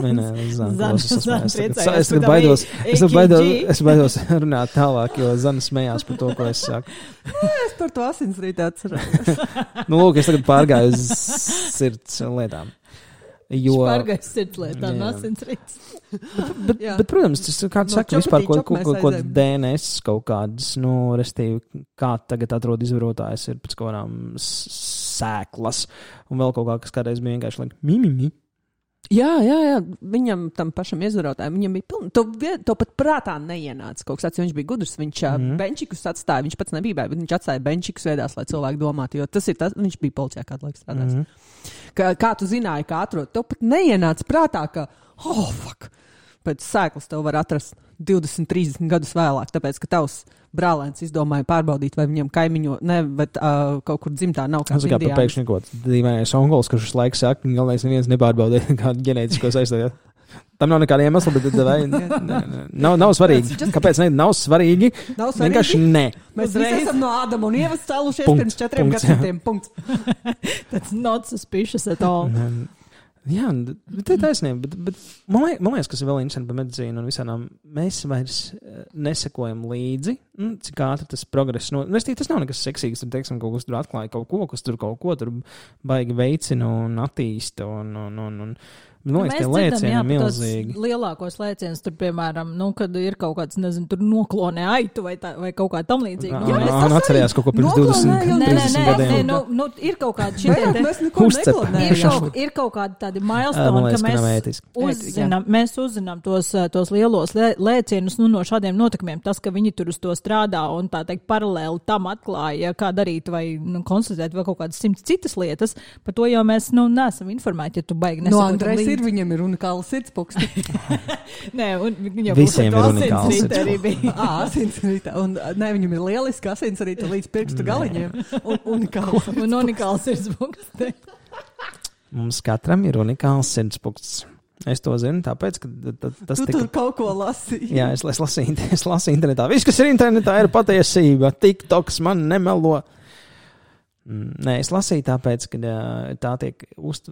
baidos runāt tālāk, jo Zana smējās par to, ko es saku. Es par to asinsrīti atceros. Lūk, es tagad pārgāju uz sirds lietām. Pārgājis sirds lietām, asinsrīts. Bet, protams, tas kā tu saki, vispār ko DNS kaut kādas, restīvi, kā tagad atrod izvarotājs ir pēc kaut kādām sēklas, un vēl kaut kā, kas kādreiz bija vienkārši mimimi. Jā, viņam tam pašam izvarotājiem, viņam bija pilni, to pat prātā neienāca kaut kas tāds, jo viņš bija gudrs, viņš benčikus atstāja, viņš pats nebija, bet viņš atstāja benčikus veidās, lai cilvēki domātu, jo tas ir tas, viņš bija policijā kādu laiku strādājis. Kā tu zināji, kā atrod, to pat neienāca prātā, ka, fuck, pēc sēklas tev var atrast 20-30 gadus vēlāk, tāpēc, ka tavs brālēns izdomāja pārbaudīt, vai viņam kaimiņo, bet kaut kur dzimtā nav kāds indiānis. Kā pēkšņi kaut dīvainais onkulis, kurš uz laiku saka, galvenais neviens nepārbaudīja kādu ģenētisko saistību. Tam nav nekāda iemesla, bet nav svarīgi. Kāpēc ne? Nav svarīgi. Vienkārši ne. Mēs esam no Ādama un Ievas cēlušies pirms 4 gadsimtiem. That's not suspicious at all. Jā, bet tā ir taisnība. Bet man liekas, kas ir vēl interesanti par medicīnu un visādām, mēs vairs nesekojam līdzi, cik ātri tas progress. Tas nav nekas seksīgs, tur, teiksim, kaut kas tur atklāja kaut ko, kas tur kaut ko tur baigi veicina un attīsta. Man liekas, tie lēcieni ir milzīgi. Lielākos lēcienus tur, piemēram, kad ir kaut kāds, nezinu, tur noklonē aitu vai kaut kā tam līdzīga. Atcerējās kaut ko pirms 20 gadiem. Nē, ir kaut kādi šitie ir kaut kādi tādi milestone, ka mēs uzzinām tos lielos lēcienus no šādiem notikumiem. Tas, ka viņi tur uz to strādā un tā teikt paralēli tam atklāja, kā darīt vai konstatēt vēl kaut kādas 100 citas lietas, par to jau mēs neesam informēti, ja tu baigi nesakot līdzi. Viņam ir unikāls sirdspūksti. Nē, un viņam visiem ir unikāls sirdspūksti. Asinsrīta. Un viņam ir lieliski asinsrīta līdz pirkstu galiņiem. Un unikāls sirdspūksti. Mums katram ir unikāls sirdspūksts. Es to zinu, tāpēc, ka tas tur kaut ko lasīji. Jā, es lasīju internetā. Viss, kas ir internetā, ir patiesība. TikToks man nemelo. Nē, es lasīju tāpēc, ka tā tiek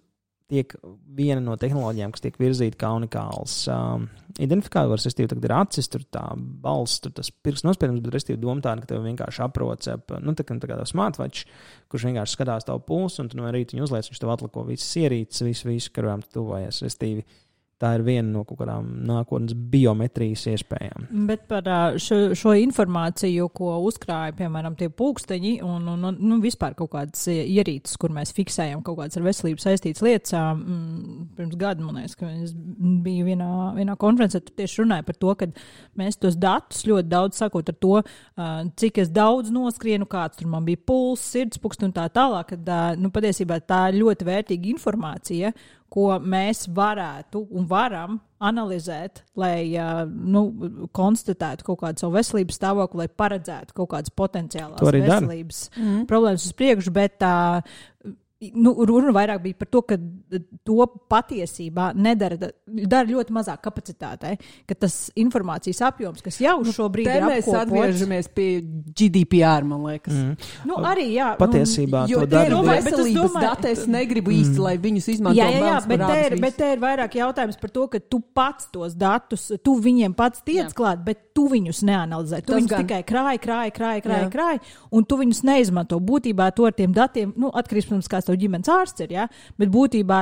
viena no tehnoloģijām, kas tiek virzīta kā unikāls identifikators. Restīvi, tagad ir acis, tur tā balss, tur tas pirksts nospiedums, bet restīvi doma tāda, ka tev vienkārši aprocep, tā kā smartwatch, kurš vienkārši skatās tavu pulsu, un tu no rīta viņu uzliec, viņš tev atliko visas ierīces, visu, kurām tu tuvojies. Restīvi, tā ir viena no kaut kādām nākotnes biometrijas iespējām. Bet par šo informāciju, ko uzkrāja, piemēram, tie pulksteņi un vispār kaut kādas ierīces, kur mēs fiksējam kaut kādas ar veselību saistītas lietas. Pirms gada, man liekas, ka es biju vienā konferencē, tur tieši runāja par to, ka mēs tos datus ļoti daudz sakot ar to, cik es daudz noskrienu, kāds tur man bija puls, sirdspūksts un tā tālāk, kad patiesībā tā ir ļoti vērtīga informācija, ko mēs varētu un varam analizēt, lai konstatētu kaut kādu savu veselības stāvokli, lai paredzētu kaut kādas potenciālās veselības problēmas uz priekšu, bet runa vairāk bija par to, ka to patiesībā dara ļoti mazā kapacitātē, ka tas informācijas apjoms, kas jau šobrīd ir apkopots. Mēs atgriežamies pie GDPR, man liekas. Arī, jā. Patiesībā to dara. Veselības dati es negribu īsti, lai viņus izmanto. Jā, bet te ir vairāk jautājums par to, ka tu pats tos datus, tu viņiem pats tiec klāt, bet tu viņus neanalizē. Tu viņus tikai krāj, un tu viņus neizmanto. Būtībā to ar tiem datiem, atkarīgs, protams, kāds tev ģimenes ārsts ir, ja? Bet būtībā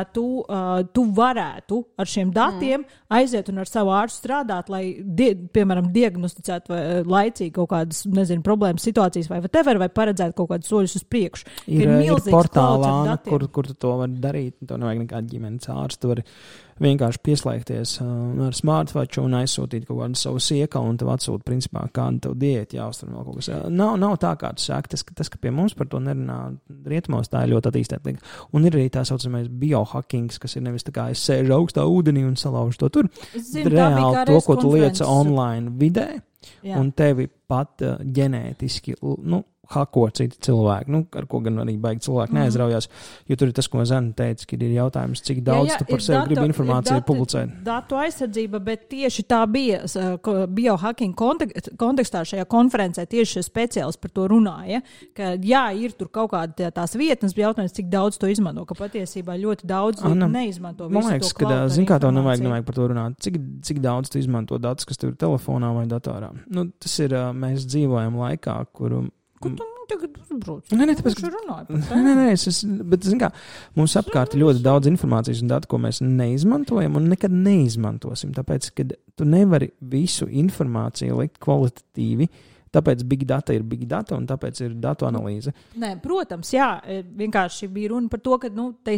tu varētu ar šiem datiem aiziet un ar savu ārstu strādāt, lai, piemēram, diagnosticētu laicīgi kaut kādas, problēmas situācijas vai whatever, vai paredzētu kaut kādus soļus uz priekšu. Ir portālā, kur tu to var darīt, to nevajag nekādu ģimenes ārstu, tu vari vienkārši pieslēgties ar smartwatchu un aizsūtīt kaut kādu savu sieka, un tev atsūta, principā, kāda tev diēta jāuztur vēl kaut kas. Nav tā, kā tu saki, tas, ka pie mums par to nerunā rietumos, tā ir ļoti attīstīta. Un ir arī tā saucamais biohackings, kas ir nevis tā kā es sēžu augstā ūdenī un salaužu to tur. Reāli to, ko tu liec online vidē, un tevi pat ģenētiski, hako citi cilvēki, ar ko gan arī baigi cilvēki neaizraujās, jo tur ir tas, ko Zena teica, ka ir jautājums, cik daudz tu par sevi gribi informāciju publicēt. Datu aizsardzība, bet tieši tā bija biohacking kontekstā šajā konferencē tieši šie speciālisti par to runāja, ka ir tur kaut kāda tās vietnes, bija jautājums, cik daudz to izmanto, ka patiesībā ļoti daudz neizmanto visu man liekas, to klautu. Zin kā, to nevajag par to runāt. Cik daudz tu izmanto datus, kas tev ir telefonā vai datorā? Tas ir, mēs dzīvojam laikā, kuru Ko tu tagad uzbrauc? Nē, tāpēc, ka runāju par tā. Bet, zin kā, mums apkārt ir ļoti daudz informācijas un datu, ko mēs neizmantojam un nekad neizmantosim, tāpēc, ka tu nevari visu informāciju likt kvalitatīvi, tāpēc big data ir big data un tāpēc ir datu analīze. Nē, protams, jā, vienkārši bija runa par to, ka,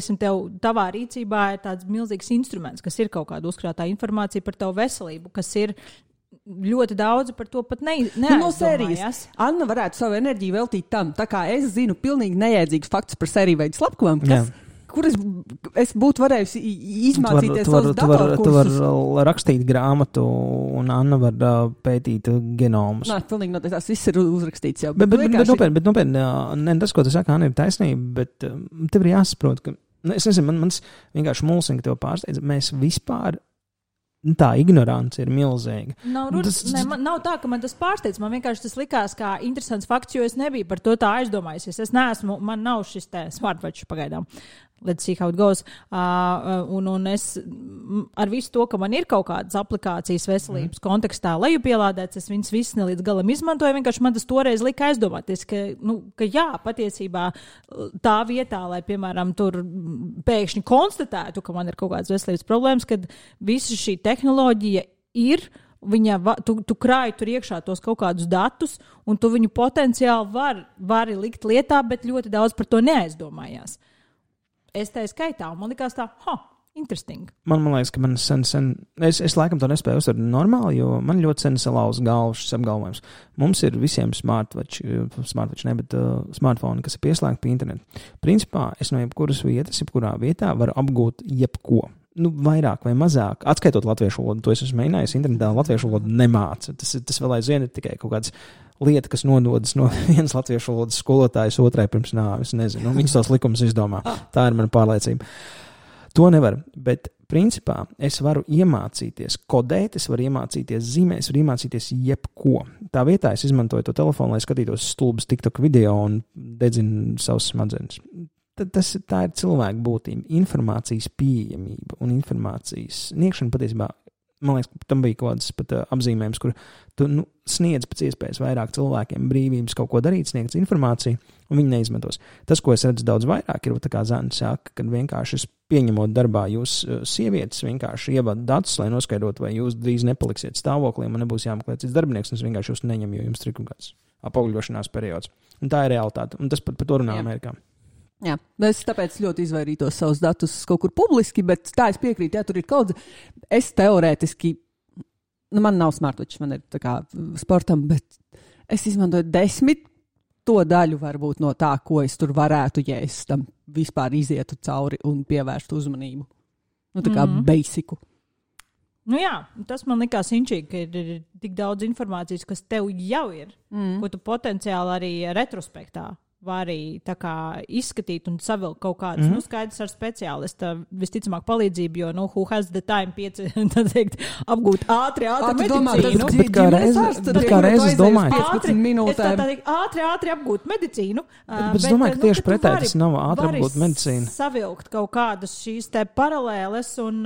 tavā rīcībā ir tāds milzīgs instruments, kas ir kaut kāda uzkrātā informācija par tavu veselību, kas ir ļoti daudz par to pat no sērijas. Anna varētu savu enerģiju veltīt tam, tā kā es zinu pilnīgi nejēdzīgus faktus par sēriju veidu slepkavām, kur es būtu varējusi izmācīties savus datorkursus. Tu var rakstīt grāmatu un Anna var pētīt genomus. Nē, pilnīgi noteikti, tas viss ir uzrakstīts jau. Bet nopietni, tas, ko tu saki, Anna, ir taisnība, bet tev ir jāsaprot, ka, es nezinu, man vienkārši mulsina, ka tev pārsteidz, mēs vispār tā ignorance ir milzīga. Nav tā, ka man tas pārsteidz. Man vienkārši tas likās kā interesants fakts, jo es nebiju par to tā aizdomājusies. Man nav šis te smartwatch pagaidām. let's see how it goes. Un es ar visu to, ka man ir kaut kādas aplikācijas veselības kontekstā lejupielādēts, es viņas visas ne līdz galam izmantoju, vienkārši man tas toreiz lika aizdomāties, ka jā, patiesībā tā vietā, lai, piemēram, tur pēkšņi konstatētu, ka man ir kaut kādas veselības problēmas, kad visa šī tehnoloģija ir, tu krāji tur iekšā tos kaut kādus datus, un tu viņu potenciāli vari likt lietā, bet ļoti daudz par to neaizdomājās. Es tā skaitā, un man likās tā, interesting. Man liekas, ka man es laikam to nespēju uztvert normāli, jo man ļoti sen salauz galvu šis apgalvojums. Mums ir visiem smartwatch ne, bet smartphone, kas ir pieslēgti pie interneta. Principā es no jebkuras vietas, jebkurā vietā varu apgūt jebko. Vairāk vai mazāk, atskaitot latviešu valodu, to es esmu mēģinājis, internetā latviešu valodu nemāca. Tas vēl aizvien ir tikai kaut kāds lieta, kas nododas no vienas latviešu valodas skolotājas otrai pirms nāves, nezinu. Viņas tos likumus izdomā. Tā ir mana pārliecība. To nevar, bet principā es varu iemācīties kodēt, es varu iemācīties zīmēt, es varu iemācīties jebko. Tā vietā es izmantoju to telefonu, lai skatītos stulbas TikTok video un dedzinu savus smadzenes. Tā ir cilvēka būtība, informācijas pieejamība un informācijas sniegšana patiesībā. Man liekas, ka tam bija kaut kāds pat apzīmējums, kur tu sniedz pēc iespējas vairāk cilvēkiem brīvības kaut ko darīt, sniegts informāciju, un viņi neizmantos. Tas, ko es redzu daudz vairāk, ir, tā kā Zana saka, kad vienkārši es pieņemot darbā jūs sievietes vienkārši ievadu datus, lai noskaidrotu, vai jūs drīz nepaliksiet stāvoklī, man nebūs jāmeklē cits darbinieks, un es vienkārši jūs neņemu, jo jums ir kaut kāds apaugļošanās periods. Un tā ir realitāte, un tas pat par to runā Amerikā. Jā, es tāpēc ļoti izvairītos savus datus kaut kur publiski, bet tā es piekrītu, ja tur ir kaut kas. Es teorētiski, man nav smartwatch, man ir tā kā sportam, bet es izmantoju 10 daļu varbūt no tā, ko es tur varētu, ja es tam vispār izietu cauri un pievērstu uzmanību. Tā kā basicu. Jā, tas man likās inčīgi, ka ir tik daudz informācijas, kas tev jau ir, ko tu potenciāli arī retrospektā vari tā kā izskatīt un savilkt kaut kādas, skaidrs ar speciālista visticamāk palīdzību, jo, who has the time apgūt ātri medicīnu. Bet kā reiz es domāju, 15 minūtēm. Ātri apgūt medicīnu. Bet es domāju, ka tieši pretēji tas nav ātri apgūt medicīnu. Savilkt kaut kādas šīs te paralēles un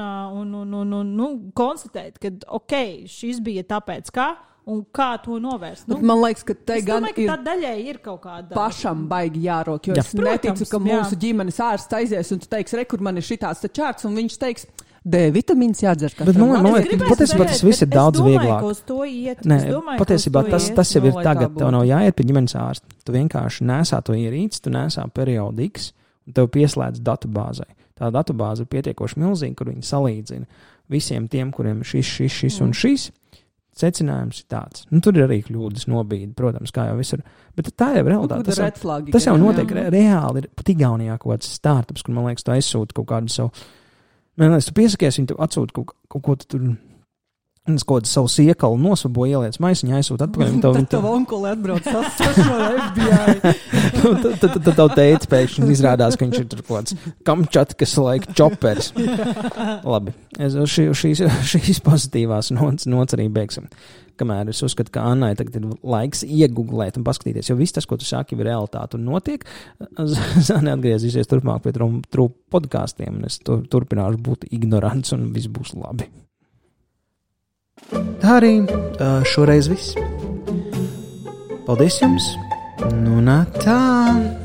konstatēt, ka, šis bija tāpēc, kā un kā to novērst? Man liekas, ka te gan domāju, ka tā daļai ir kaut kāda pašam baigi jārok, jo es neticu, ka mūsu ģimenes ārsts aizies un tu teiksi, kur man ir šitāds čārts, un viņš teiks, D vitamīns jādzer. Bet man liekas, patiesībā tas viss ir daudz vieglāk. Nē, patiesībā tas jau ir tagad. Tev nav jāiet pie ģimenes ārsta. Tu vienkārši nesā to ierīci, tu nesā periodu X, un tev pieslēdz datubāzai. Tā datubāze ir pietiekoši milzīga, kur viņi salīdzina visiem tiem, kuriem ir šis un šis. Secinājums ir tāds. Tur ir arī kļūdas nobīde, protams, kā jau visur. Bet tā jau ir realitāte. Tas jau notiek reāli. Ir pat Igaunijā kaut kāds startups, kur, man liekas, tu aizsūti kaut kādu savu. Man liekas, tu piesakies, viņi tu atsūti kaut ko tur. Un es kaut kādu savu siekalu nosvabo, ieliec maisiņu, aizsūti atpakaļ. Tad tev onkuli atbrauc saskašo FBI. Tad tev teica pēkšņi izrādās, ka viņš ir tur kaut kāds Kamčatkas laika čopers. Labi, šīs pozitīvās nots arī beigsim. Kamēr es uzskatu, ka Annai tagad ir laiks iegooglēt un paskatīties, jo viss tas, ko tu saki, ir realitāte un notiek. Zane atgriezīsies turpmāk pie True podkāstiem, un es turpināšu būt ignorants un viss būs labi. Tā arī šoreiz viss. Paldies jums! Tā!